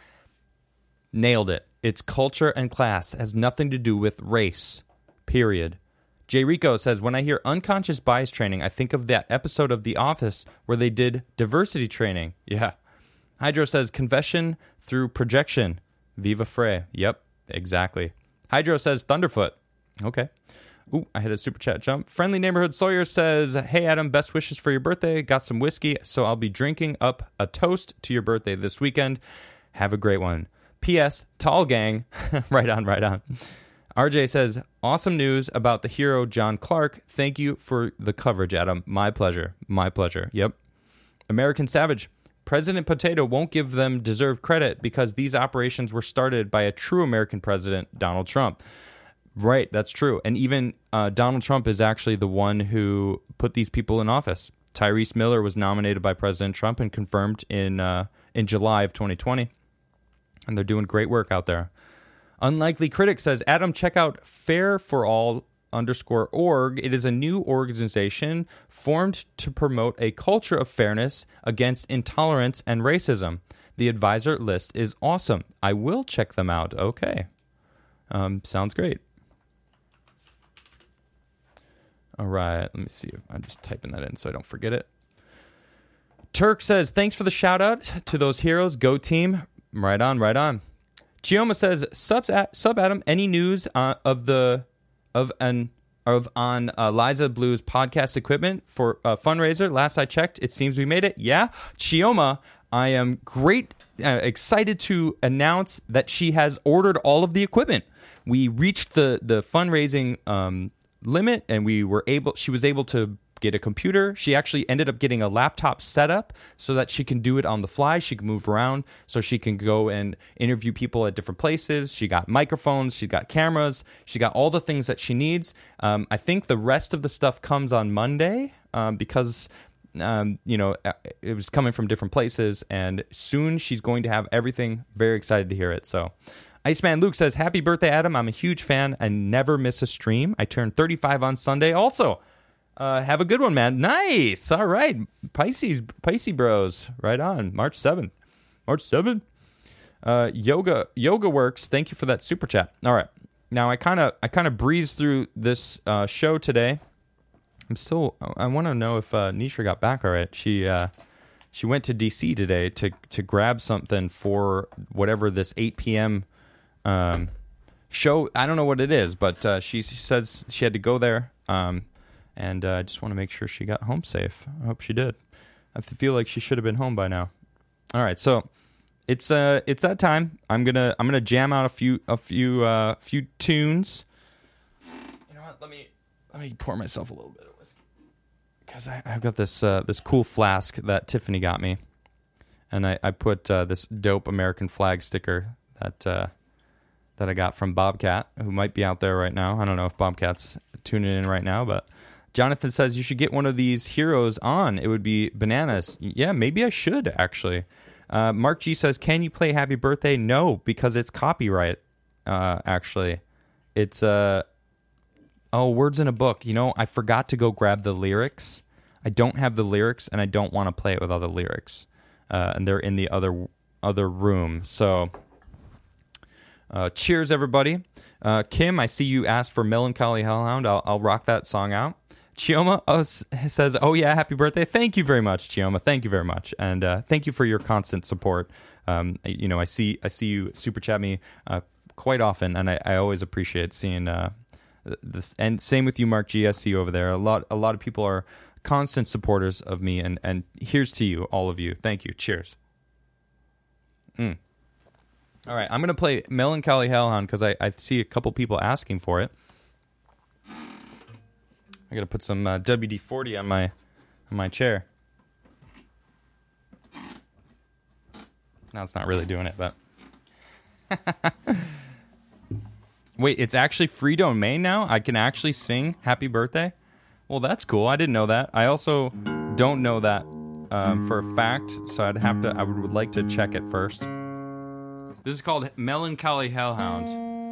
Nailed it. It's culture and class. It has nothing to do with race. Period. Jay Rico says, when I hear unconscious bias training, I think of that episode of The Office where they did diversity training. Yeah. Hydro says, confession through projection. Viva Frey. Yep, exactly. Hydro says, Thunderfoot. Okay. Ooh, I hit a super chat jump. Friendly Neighborhood Sawyer says, hey, Adam, best wishes for your birthday. Got some whiskey, so I'll be drinking up a toast to your birthday this weekend. Have a great one. P S. Tall gang. Right on, right on. R J says, awesome news about the hero John Clark. Thank you for the coverage, Adam. My pleasure. My pleasure. Yep. American Savage. President Potato won't give them deserved credit because these operations were started by a true American president, Donald Trump. Right, that's true. And even uh, Donald Trump is actually the one who put these people in office. Tyrese Miller was nominated by President Trump and confirmed in uh, in July of twenty twenty. And they're doing great work out there. Unlikely Critic says, Adam, check out fair for all underscore org. It is a new organization formed to promote a culture of fairness against intolerance and racism. The advisor list is awesome. I will check them out. Okay. Um, sounds great. All right. Let me see. I'm just typing that in so I don't forget it. Turk says, thanks for the shout out to those heroes. Go team. Right on, right on. Chioma says, sub, sub Adam, any news uh, of the of an of on uh, Liza Blue's podcast equipment for a fundraiser? Last I checked, it seems we made it. Yeah, Chioma, I am great, uh, excited to announce that she has ordered all of the equipment. We reached the the fundraising um, limit, and we were able. She was able to get a computer. She actually ended up getting a laptop set up so that she can do it on the fly. She can move around, so she can go and interview people at different places. She got microphones. She got cameras. She got all the things that she needs. Um, I think the rest of the stuff comes on Monday um, because, um, you know, it was coming from different places, and soon she's going to have everything. Very excited to hear it. So Iceman Luke says, happy birthday, Adam. I'm a huge fan. I never miss a stream. I turned thirty-five on Sunday also. Uh, have a good one, man. Nice. All right. Pisces, Pisces bros. Right on. March seventh. March seventh. Uh, yoga, Yoga Works. Thank you for that super chat. All right. Now I kind of, I kind of breezed through this uh, show today. I'm still, I want to know if uh, Nisha got back all right. She, uh, she went to D C today to, to grab something for whatever this eight p.m. Um, show. I don't know what it is, but uh, she, she says she had to go there. Um, And I uh, just want to make sure she got home safe. I hope she did. I feel like she should have been home by now. All right, so it's uh it's that time. I'm gonna I'm gonna jam out a few a few uh few tunes. You know what? Let me let me pour myself a little bit of whiskey because I I've got this uh, this cool flask that Tiffany got me, and I I put uh, this dope American flag sticker that uh, that I got from Bobcat, who might be out there right now. I don't know if Bobcat's tuning in right now, but Jonathan says you should get one of these heroes on. It would be bananas. Yeah, maybe I should, actually. Uh, Mark G says, can you play Happy Birthday? No, because it's copyright, uh, actually. It's, uh, Oh, Words in a Book. You know, I forgot to go grab the lyrics. I don't have the lyrics, and I don't want to play it without the lyrics. Uh, and they're in the other other room. So, uh, cheers, everybody. Uh, Kim, I see you asked for Melancholy Hellhound. I'll, I'll rock that song out. Chioma oh, s- says, oh, yeah, happy birthday. Thank you very much, Chioma. Thank you very much. And uh, thank you for your constant support. Um, you know, I see I see you super chat me uh, quite often, and I, I always appreciate seeing uh, this. And same with you, Mark G. I see you over there. A lot a lot of people are constant supporters of me, and, and here's to you, all of you. Thank you. Cheers. Mm. All right, I'm going to play Melancholy Hellhound because I, I see a couple people asking for it. I got to put some uh, W D forty on my on my chair. No, it's not really doing it, but... Wait, it's actually free domain now? I can actually sing Happy Birthday? Well, that's cool. I didn't know that. I also don't know that um, for a fact, so I'd have to. I would, would like to check it first. This is called Melancholy Hellhound.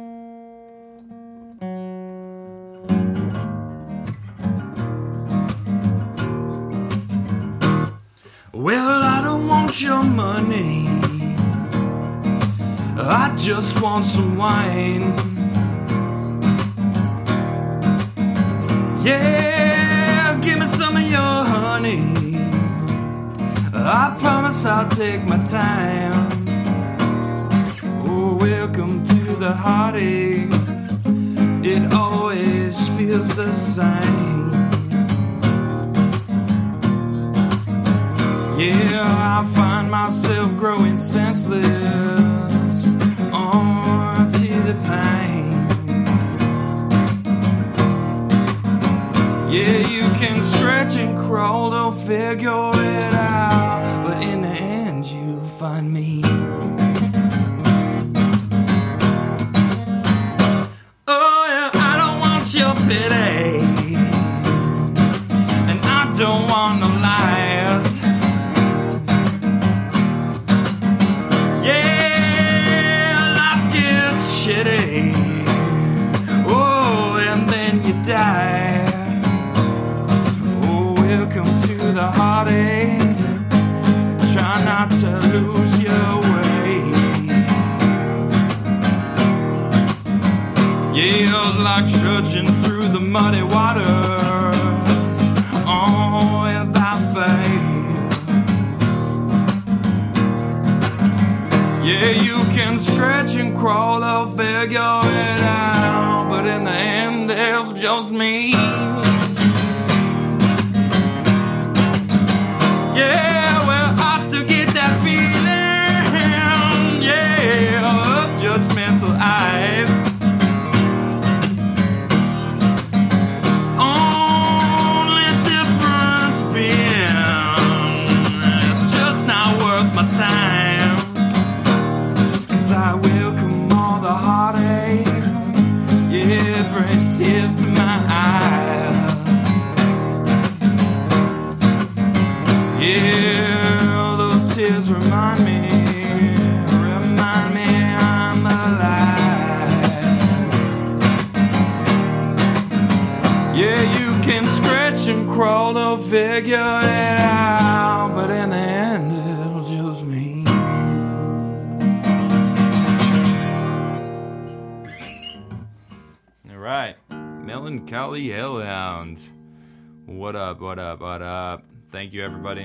Well, I don't want your money. I just want some wine. Yeah, give me some of your honey. I promise I'll take my time. Oh, welcome to the heartache. It always feels the same. Yeah, I find myself growing senseless onto the pain. Yeah, you can stretch and crawl to figure it out, but in the end you'll find me. Oh yeah, I don't want your pity, and I don't want no lies. Yeah, life gets shitty. Oh, and then you die. Oh, welcome to the heartache. Try not to lose your way. Yeah, like trudging through the muddy waters. Oh, without faith. Yeah, you can scratch and crawl to figure it out, but in the end, it's just me. Yeah, well, I still get that feeling, yeah, of judgmental eyes. Only difference being, it's just not worth my time. 'Cause I welcome all the heartache, yeah, it brings tears to my eyes. Yeah, those tears remind me, remind me I'm alive. Yeah, you can scratch and crawl to figure it out, but in the end it's just me. All right, Melancholy Hellhound. What up, what up, what up? Thank you, everybody.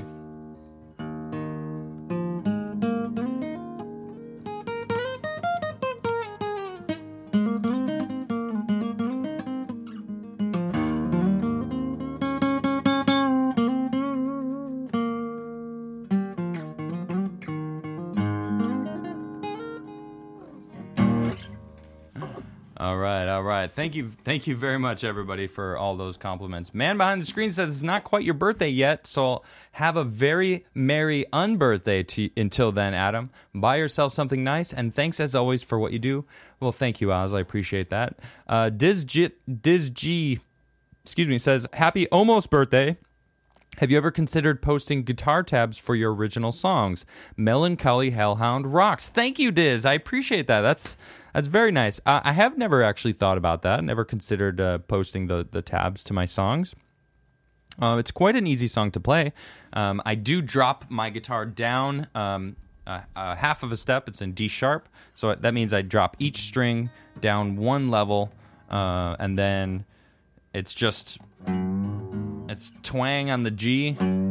All right, all right. Thank you, thank you very much, everybody, for all those compliments. Man behind the screen says it's not quite your birthday yet, so have a very merry unbirthday to, until then, Adam. Buy yourself something nice, and thanks as always for what you do. Well, thank you, Oz. I appreciate that. Uh, Diz G, Diz G, excuse me, says happy almost birthday. Have you ever considered posting guitar tabs for your original songs? Melancholy Hellhound rocks. Thank you, Diz. I appreciate that. That's that's very nice. Uh, I have never actually thought about that. Never considered uh, posting the, the tabs to my songs. Uh, it's quite an easy song to play. Um, I do drop my guitar down um, uh, uh, half of a step. It's in D sharp. So that means I drop each string down one level, uh, and then it's just... It's twang on the G.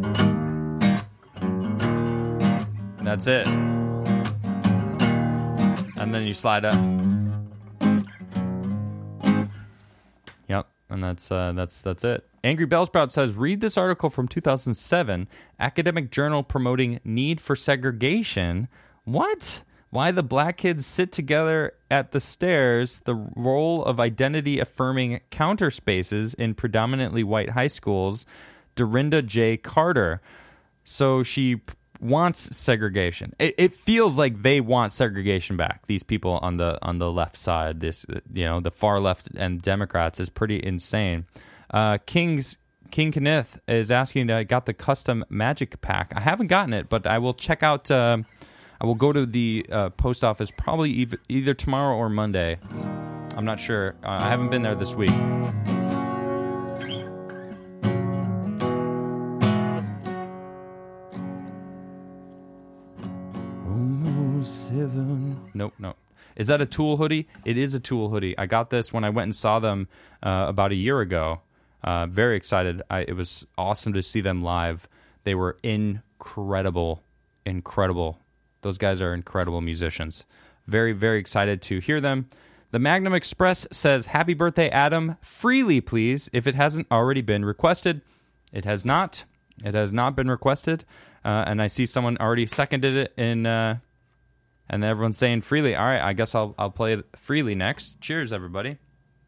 That's it. And then you slide up. Yep, and that's uh, that's that's it. Angry Bellsprout says, read this article from two thousand seven, academic journal promoting need for segregation. What? Why the black kids sit together at the stairs, the role of identity-affirming counter spaces in predominantly white high schools, Dorinda J. Carter. So she p- wants segregation. It, it feels like they want segregation back. These people on the on the left side, this you know, the far left and Democrats is pretty insane. Uh, King's King Kenneth is asking, I got the custom magic pack. I haven't gotten it, but I will check out... Uh, I will go to the uh, post office probably ev- either tomorrow or Monday. I'm not sure. Uh, I haven't been there this week. Almost heaven. Nope, nope. Is that a Tool hoodie? It is a Tool hoodie. I got this when I went and saw them uh, about a year ago. Uh, very excited. I, it was awesome to see them live. They were incredible, incredible. Those guys are incredible musicians. Very, very excited to hear them. The Magnum Express says, happy birthday, Adam. Freely, please, if it hasn't already been requested. It has not. It has not been requested. Uh, and I see someone already seconded it in, uh, and everyone's saying freely. All right, I guess I'll I'll play it freely next. Cheers, everybody.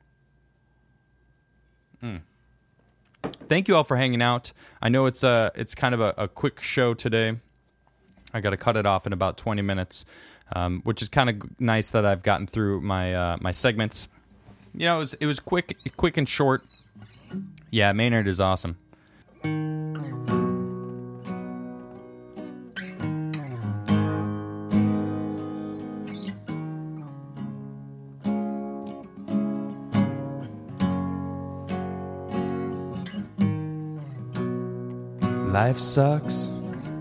Mm. Thank you all for hanging out. I know it's a, it's kind of a, a quick show today. I got to cut it off in about twenty minutes, um, which is kind of nice that I've gotten through my uh, my segments. You know, it was, it was quick, quick and short. Yeah, Maynard is awesome. Life sucks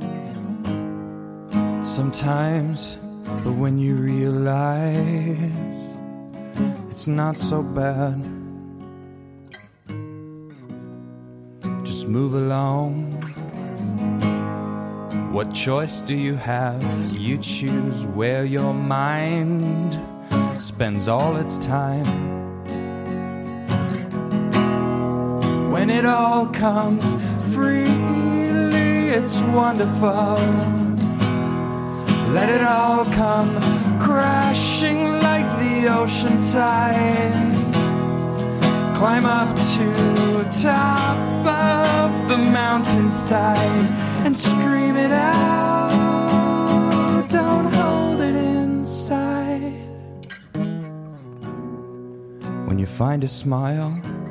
sometimes, but when you realize it's not so bad, just move along. What choice do you have? You choose where your mind spends all its time. When it all comes freely, it's wonderful. Let it all come crashing like the ocean tide. Climb up to the top of the mountainside and scream it out. Don't hold it inside. When you find a smile,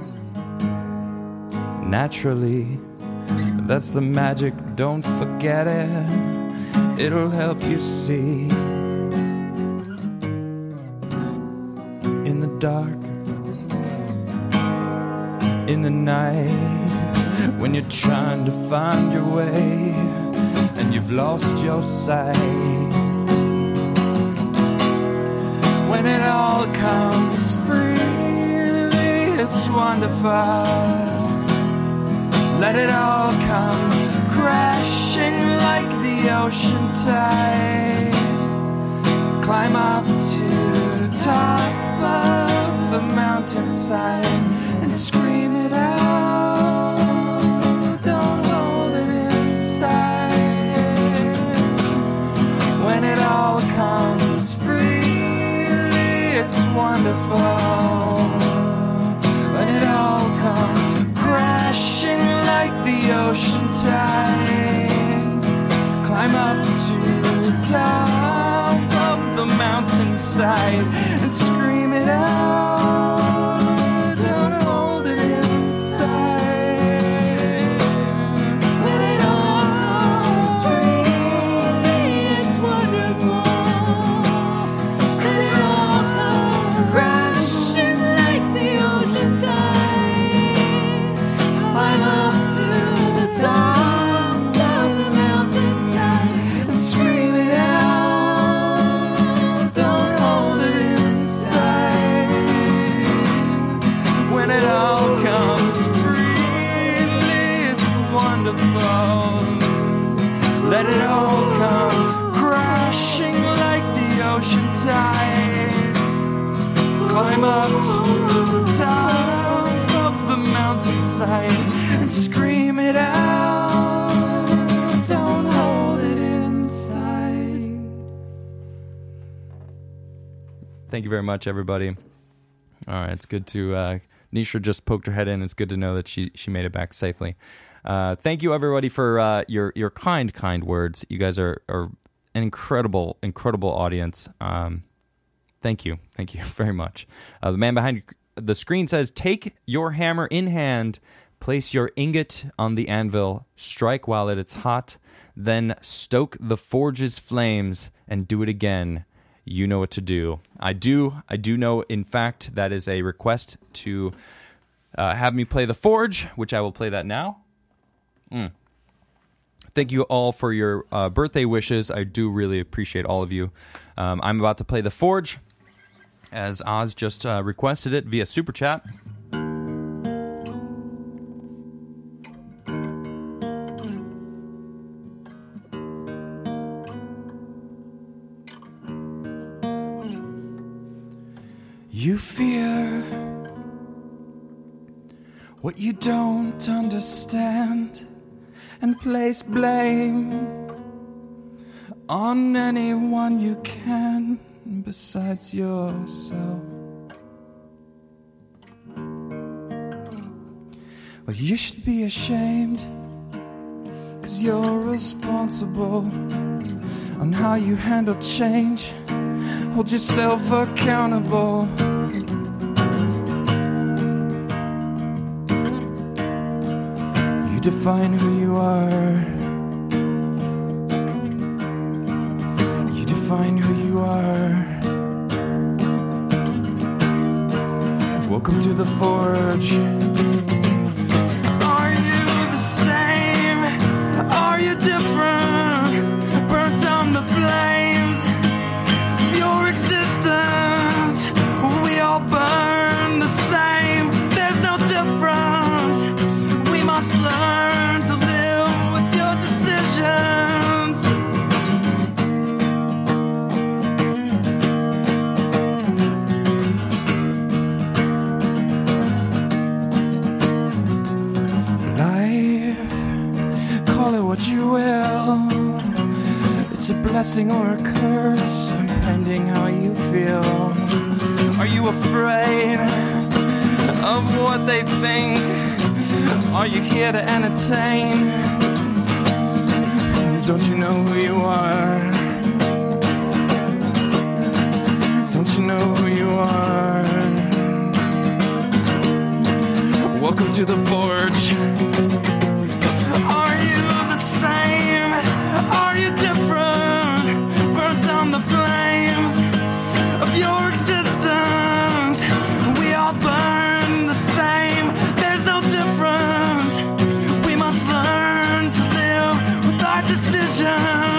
naturally, that's the magic, don't forget it. It'll help you see. In the dark, in the night, when you're trying to find your way and you've lost your sight. When it all comes freely, it's wonderful. Let it all come crashing like the ocean tide. Climb up to the top of the mountainside and scream it out. Don't hold it inside. When it all comes freely, it's wonderful. When it all comes crashing like the ocean tide. Climb up to the top of the mountainside and scream it out. Don't hold it inside. fall. Let it all come crashing like the ocean tide. Climb up to the top of the mountainside and scream it out. Don't hold it inside. Thank you very much, everybody. All right, it's good to... Uh, Nisha just poked her head in. It's good to know that she, she made it back safely. Uh, thank you, everybody, for uh, your your kind, kind words. You guys are, are an incredible, incredible audience. Um, thank you. Thank you very much. Uh, the man behind the screen says, take your hammer in hand, place your ingot on the anvil, strike while it is hot, then stoke the forge's flames, and do it again. You know what to do. I do. I do know, in fact, that is a request to uh, have me play the Forge, which I will play that now. Mm. Thank you all for your uh, birthday wishes. I do really appreciate all of you. Um, I'm about to play the Forge, as Oz just uh, requested it via Super Chat. You fear what you don't understand and place blame on anyone you can besides yourself. Well, you should be ashamed, 'cause you're responsible on how you handle change. Hold yourself accountable. You define who you are. You define who you are. Welcome to the Forge. Are you the same? Are you different? Burnt on the flames. Your existence, we all burn the same. There's no difference. We must learn to live with your decisions. Life, call it what you will. It's a blessing or a curse, depending how you feel. Are you afraid of what they think? Are you here to entertain? Don't you know who you are? Don't you know who you are? Welcome to the Forge. Are you the same? Are you different? Burnt on the flames of your existence. We all burn the same. There's no difference. We must learn to live with our decisions.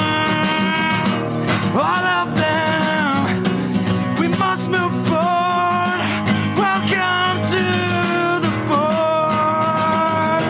All of them. We must move forward. Welcome to the Forge.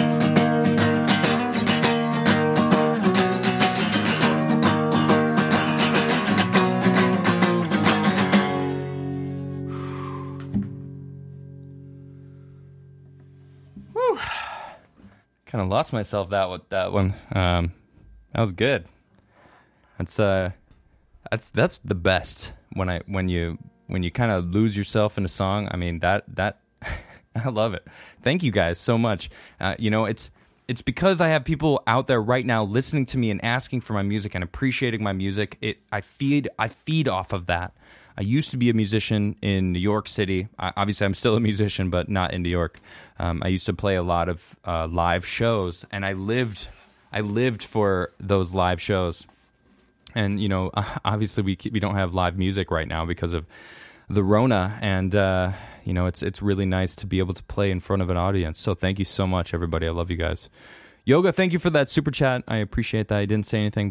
Whew. Kind of lost myself that with that one. Um, that was good. That's uh, that's that's the best when I when you when you kind of lose yourself in a song. I mean that that I love it. Thank you guys so much. Uh, you know it's it's because I have people out there right now listening to me and asking for my music and appreciating my music. It I feed I feed off of that. I used to be a musician in New York City. I, obviously, I'm still a musician, but not in New York. Um, I used to play a lot of uh, live shows, and I lived, I lived for those live shows. And you know, obviously, we we don't have live music right now because of the Rona, and uh, you know, it's it's really nice to be able to play in front of an audience. So, thank you so much, everybody. I love you guys. Yoga, thank you for that super chat. I appreciate that. I didn't say anything, but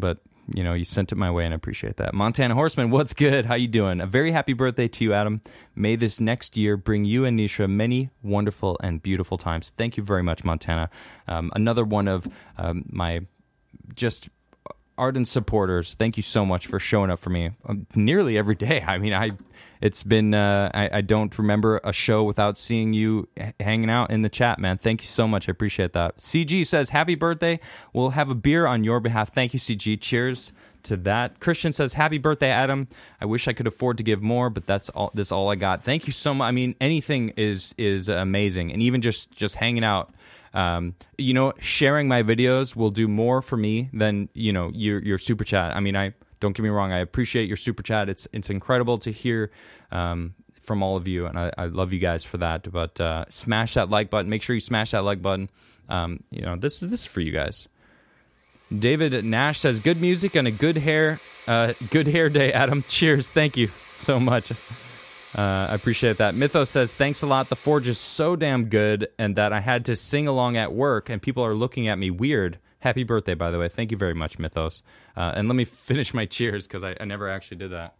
you know, you sent it my way, and I appreciate that. Montana Horseman, what's good? How you doing? A very happy birthday to you, Adam. May this next year bring you and Nisha many wonderful and beautiful times. Thank you very much, Montana. Um, another one of um, my just ardent supporters. Thank you so much for showing up for me um, nearly every day. I mean, I it's been uh, I, I don't remember a show without seeing you h- hanging out in the chat, man. Thank you so much. I appreciate that. C G says, happy birthday. We'll have a beer on your behalf. Thank you, C G. Cheers to that. Christian says, happy birthday, Adam. I wish I could afford to give more, but that's all this all I got. Thank you so much. I mean, anything is is amazing, and even just just hanging out. Um, you know, sharing my videos will do more for me than, you know, your your super chat. I mean, I don't get me wrong, I appreciate your super chat. It's it's incredible to hear um, from all of you, and I, I love you guys for that. But uh, smash that like button. Make sure you smash that like button. Um, you know, this is this is for you guys. David Nash says, good music and a good hair, uh, good hair day, Adam. Cheers. Thank you so much. Uh, I appreciate that. Mythos says, thanks a lot. The Forge is so damn good, and that I had to sing along at work, and people are looking at me weird. Happy birthday, by the way. Thank you very much, Mythos. Uh, and let me finish my cheers, because I, I never actually did that.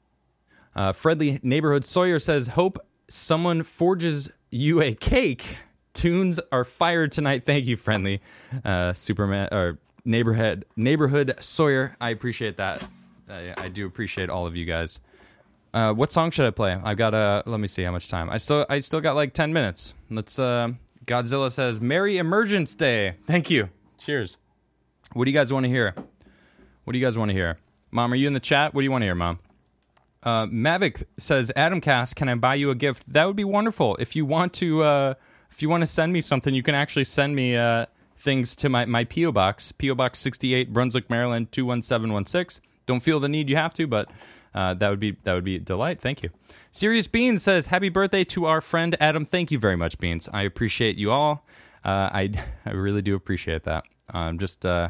Uh, Friendly Neighborhood Sawyer says, hope someone forges you a cake. Tunes are fired tonight. Thank you, Friendly. Uh, Superman, or Neighborhood, Neighborhood Sawyer. I appreciate that. I, I do appreciate all of you guys. Uh, what song should I play? I've got a. Let me see how much time. I still. I still got like ten minutes. Let's. Uh, Godzilla says, "Merry Emergence Day." Thank you. Cheers. What do you guys want to hear? What do you guys want to hear? Mom, are you in the chat? What do you want to hear, Mom? Uh, Mavic says, "Adamcast, can I buy you a gift?" That would be wonderful. If you want to, uh, if you want to send me something, you can actually send me uh, things to my my P O box, P O Box sixty-eight, Brunswick, Maryland two one seven one six. Don't feel the need you have to, but. Uh, that would be that would be a delight. Thank you. Serious Beans says, happy birthday to our friend Adam. Thank you very much, Beans. I appreciate you all. Uh, I, I really do appreciate that. Um, just uh,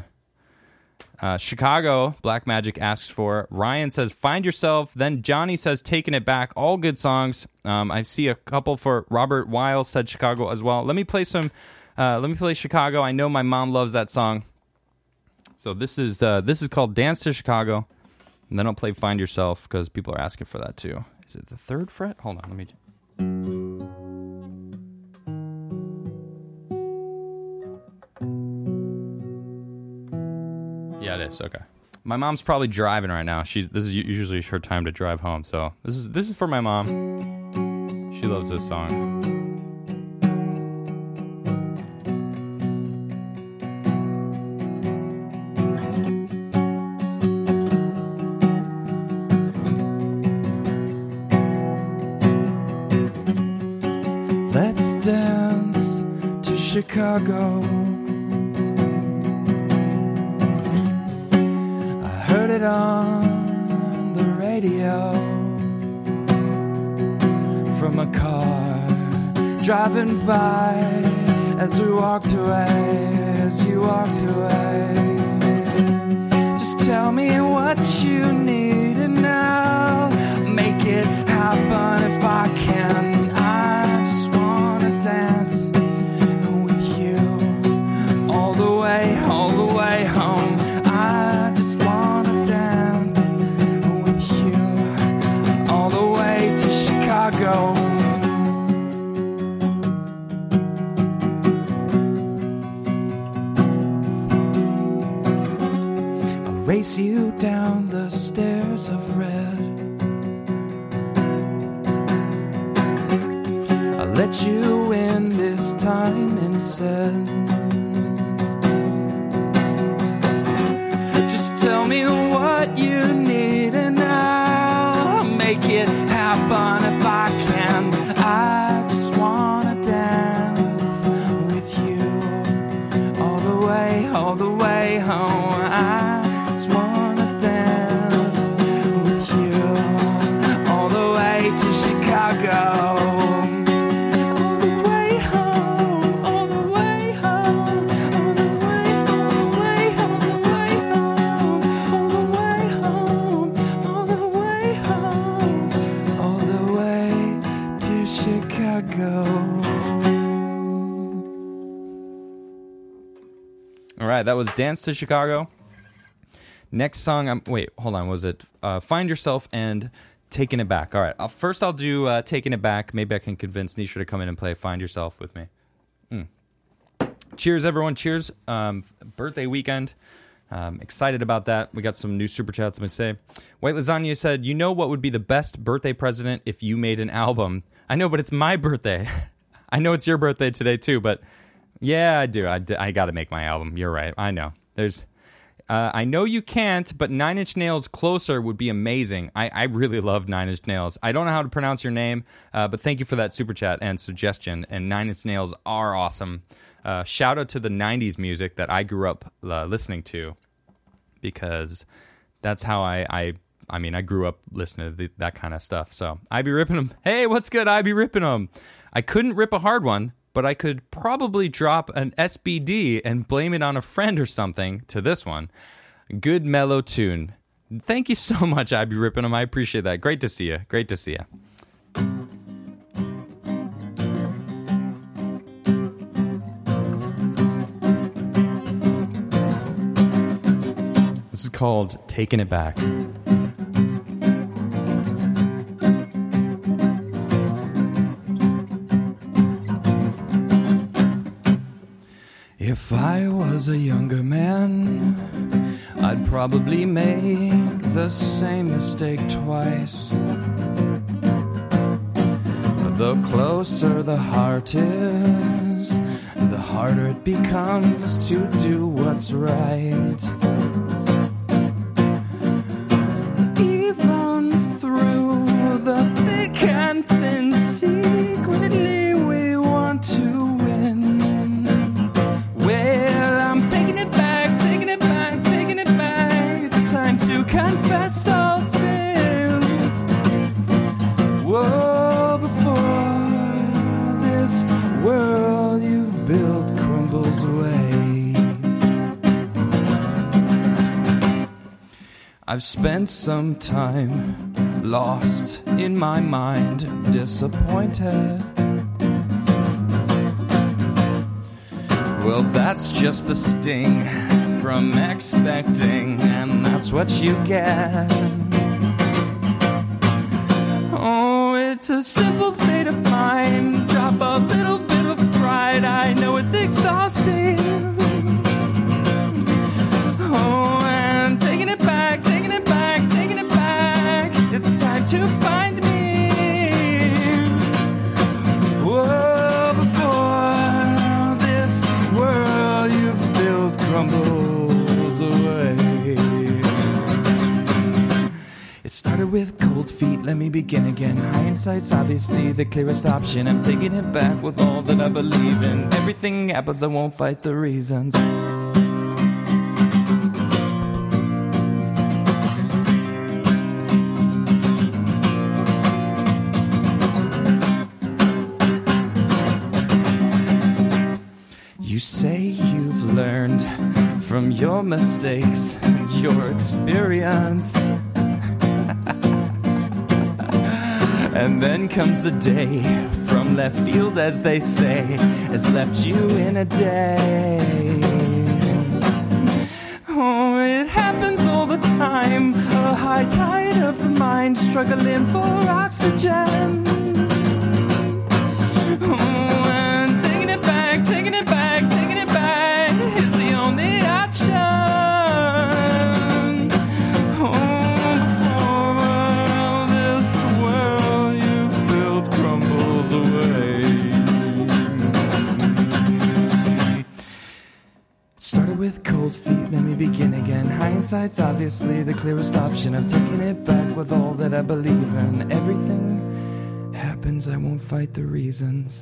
uh, Chicago, Black Magic asks for. Ryan says, find yourself. Then Johnny says, taking it back. All good songs. Um, I see a couple for Robert Weil said Chicago as well. Let me play some. Uh, let me play Chicago. I know my mom loves that song. So this is uh, this is called Dance to Chicago. And then I'll play Find Yourself, because people are asking for that too. Is it the third fret? Hold on, let me... Yeah, it is. Okay. My mom's probably driving right now. She This is usually her time to drive home, so this is this is for my mom. She loves this song. Chicago. I heard it on the radio from a car driving by as we walked away, as you walked away. Just tell me what you need and I'll make it happen if I can. I just wanna dance all the way home. I just wanna dance with you all the way to Chicago. I'll race you down the stairs of red. I'll let you in this time instead. Tell me what you need and I'll make it happen if I can. I just wanna dance with you all the way, all the way home. I just wanna dance with you all the way to Chicago. All right, that was Dance to Chicago. Next song, I'm wait, hold on. Was it uh, Find Yourself and Taking It Back? All right. I'll, first, I'll do uh, Taking It Back. Maybe I can convince Nisha to come in and play Find Yourself with me. Mm. Cheers, everyone. Cheers. Um, birthday weekend. Um, excited about that. We got some new super chats. I'm going to say. White Lasagna said, you know what would be the best birthday present if you made an album? I know, but it's my birthday. I know it's your birthday today, too, but yeah, I do. I, I got to make my album. You're right. I know. There's. Uh, I know you can't, but Nine Inch Nails Closer would be amazing. I, I really love Nine Inch Nails. I don't know how to pronounce your name, uh, but thank you for that super chat and suggestion. And Nine Inch Nails are awesome. Uh, shout out to the nineties music that I grew up uh, listening to, because that's how I, I, I mean, I grew up listening to the, that kind of stuff. So I be ripping them. Hey, what's good? I be ripping them. I couldn't rip a hard one, but I could probably drop an S B D and blame it on a friend or something to this one. Good mellow tune. Thank you so much, I be ripping them. I appreciate that. Great to see you. Great to see you. This is called Taking It Back. If I was a younger man, I'd probably make the same mistake twice. But the closer the heart is, the harder it becomes to do what's right. Even through the thick and thin, secretly we want to win. Well, I'm taking it back, taking it back, taking it back. It's time to confess all sins. Whoa, before this world you've built crumbles away. I've spent some time lost in my mind, disappointed. Well, that's just the sting from expecting, and that's what you get. Oh, it's a simple state of mind. Drop a little bit of pride. I know it's exhausting. Oh, and taking it back, taking it back, taking it back. It's time to find me. Whoa, before this world you've built crumbles away. It started with cold feet, let me begin again. Hindsight's obviously the clearest option. I'm taking it back with all that I believe in. Everything happens, I won't fight the reasons. You say you've learned from your mistakes and your experience. And then comes the day from left field, as they say, has left you in a day. Oh, it happens all the time. A high tide of the mind struggling for oxygen. Oh, and taking it back, taking it back, taking it back is the only option. Oh, before this world you've built crumbles away. It started with cold feet, let me begin again. Hindsight's obviously the clearest option. I'm taking it back with all that I believe in. Everything happens, I won't fight the reasons.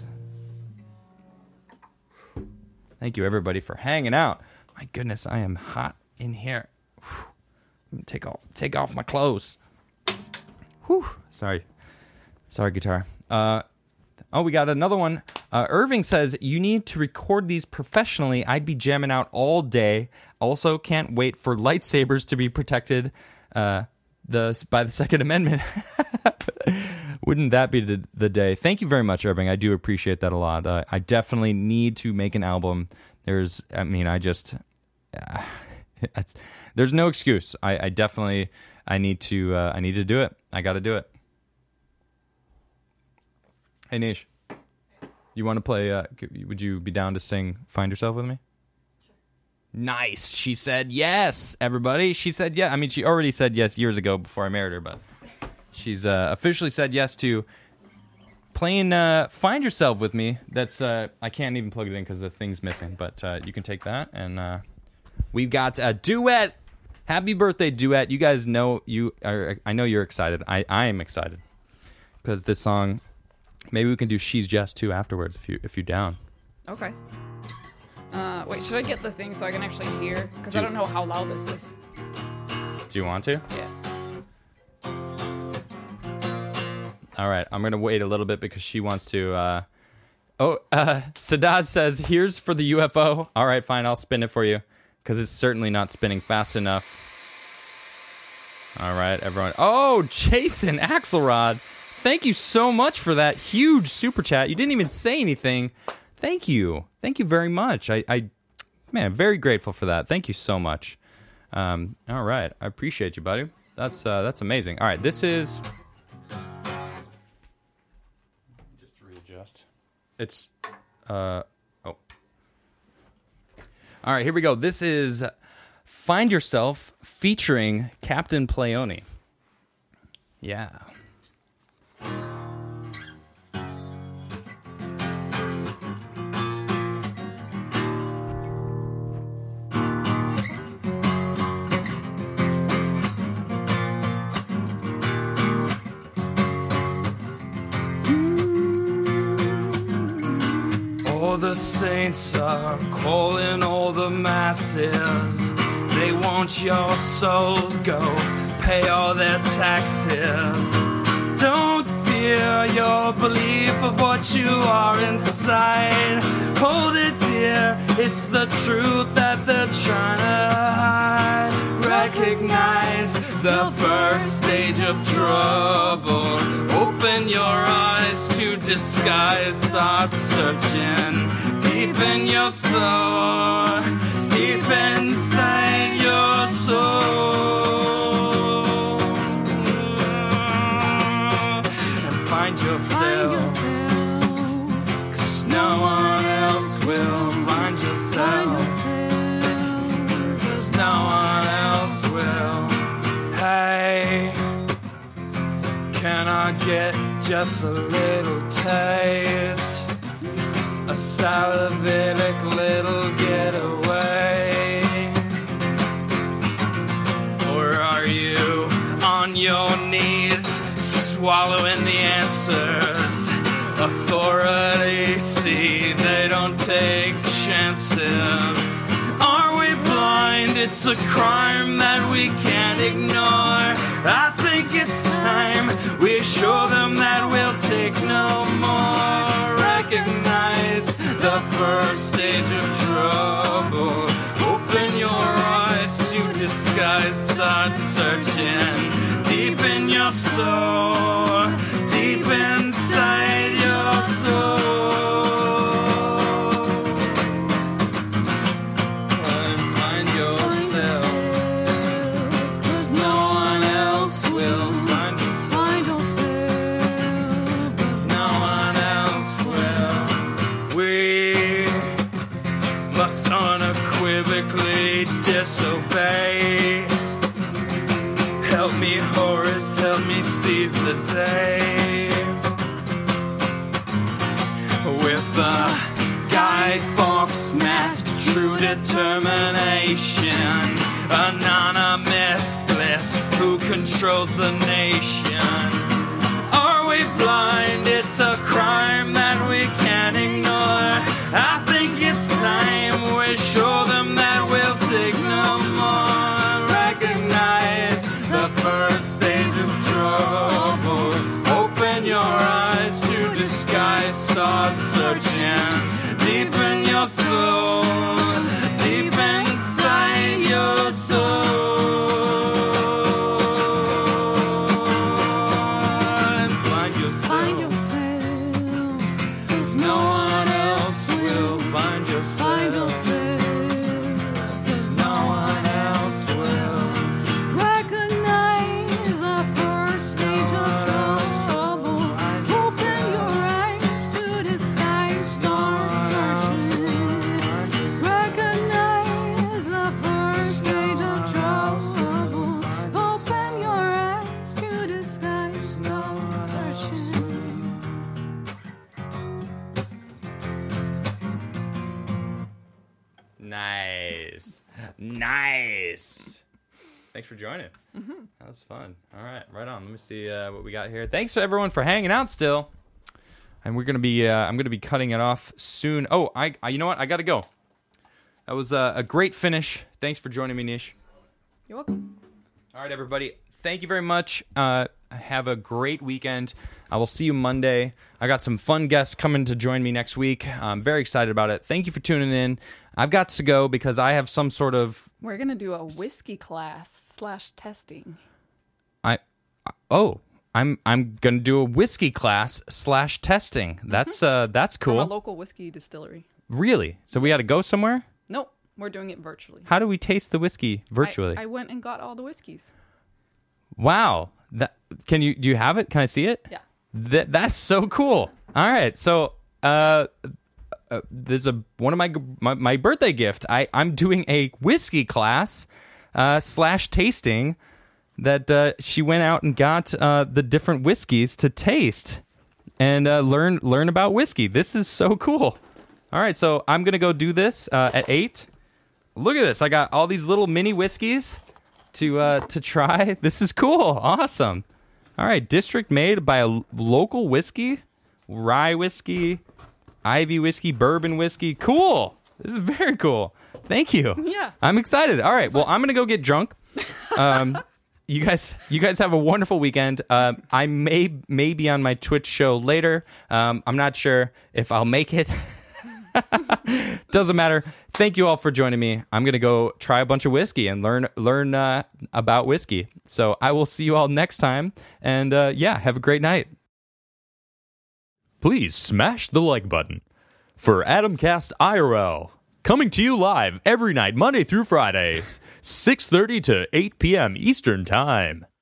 Thank you, everybody, for hanging out. My goodness, I am hot in here. Whew. Let me take off, take off my clothes. Whew. Sorry. Sorry, guitar. Uh, oh, we got another one. Uh, Irving says, you need to record these professionally. I'd be jamming out all day. Also, can't wait for lightsabers to be protected uh, the by the Second Amendment. Wouldn't that be the, the day? Thank you very much, Irving. I do appreciate that a lot. Uh, I definitely need to make an album. There's, I mean, I just, uh, That's, there's no excuse. I, I definitely I need to uh, I need to do it. I got to do it. Hey Nish, you want to play? Uh, would you be down to sing "Find Yourself" with me? Nice. She said yes. Everybody, she said yeah. I mean, she already said yes years ago before I married her, but she's uh, officially said yes to playing uh, "Find Yourself" with me. That's uh, I can't even plug it in because the thing's missing, but uh, you can take that. And uh, we've got a duet. Happy birthday, duet! You guys know you are. I know you're excited. I, I am excited because this song. Maybe we can do "She's Just" too afterwards if you if you're down. Okay. Uh, wait, should I get the thing so I can actually hear? Because Do I you- don't know how loud this is. Do you want to? Yeah. All right, I'm gonna wait a little bit because she wants to. Uh... Oh, uh, Sadat says, "Here's for the U F O." All right, fine, I'll spin it for you because it's certainly not spinning fast enough. All right, everyone. Oh, Jason Axelrod, thank you so much for that huge super chat. You didn't even say anything. Thank you, thank you very much. I, I man, very grateful for that. Thank you so much. Um, all right, I appreciate you, buddy. That's uh, that's amazing. All right, this is. Just to readjust. It's, uh, oh. All right, here we go. This is "Find Yourself" featuring Captain Pleione. Yeah. All the saints are calling all the masses. They want your soul, go pay all their taxes. Don't fear your belief of what you are inside. Hold it dear, it's the truth that they're trying to hide. Recognize the first stage of trouble. Open your eyes to disguise. Start searching deep in your soul, deep inside your soul, and find yourself. Cause no one else will. Find yourself. Cause no one else will. Hey, can I get just a little taste? A salivatic little getaway? Or are you on your knees, swallowing the answers? Authority, see, they don't take chances. Are we blind? It's a crime that we can't ignore. I think it's time we show them that we'll take no more. Recognize the first stage of trouble. Open your eyes to disguise. Start searching deep in your soul, deep inside your soul. And find yourself. Cause no one else will. Find yourself. Cause no one else will. We must unequivocally disobey. Help me, Horace, help me seize the day. With a Guy Fawkes mask, true determination. Anonymous bliss, who controls the nation? Are we blind? It's a crime that we can't ignore. I think it's time we show them that we'll take no more. Recognize the first stage of trouble. Open your eyes to disguise. Start searching deep in your soul, deep inside your soul. Nice. Thanks for joining. Mm-hmm. That was fun. All right, right on. Let me see uh, what we got here. Thanks to everyone for hanging out still. And we're gonna be. Uh, I'm gonna be cutting it off soon. Oh, I. I you know what? I gotta go. That was uh, a great finish. Thanks for joining me, Nish. You're welcome. All right, everybody. Thank you very much. Uh, have a great weekend. I will see you Monday. I got some fun guests coming to join me next week. I'm very excited about it. Thank you for tuning in. I've got to go because I have some sort of... We're going to do a whiskey class slash testing. I Oh, I'm I'm going to do a whiskey class slash testing. That's uh that's cool. From a local whiskey distillery. Really? So we got to go somewhere? Nope. We're doing it virtually. How do we taste the whiskey virtually? I, I went and got all the whiskeys. Wow. That can you do you have it? Can I see it? Yeah. That that's so cool. All right. So, uh, uh there's a one of my my, my birthday gift. I I'm doing a whiskey class uh slash tasting that uh, she went out and got uh the different whiskeys to taste and uh, learn learn about whiskey. This is so cool. All right. So, I'm going to go do this uh, at eight. Look at this. I got all these little mini whiskeys to uh, to try. This is cool. Awesome. All right. District made by a l- local whiskey, rye whiskey, Ivy whiskey, bourbon whiskey. Cool. This is very cool. Thank you. Yeah. I'm excited. All right. Well, I'm going to go get drunk. Um, you guys you guys have a wonderful weekend. Um, I may, may be on my Twitch show later. Um, I'm not sure if I'll make it. Doesn't matter. Thank you all for joining me. I'm going to go try a bunch of whiskey and learn learn uh, about whiskey. So I will see you all next time. And uh, yeah, have a great night. Please smash the like button. For Adamcast I R L, coming to you live every night, Monday through Fridays, six thirty to eight p.m. Eastern Time.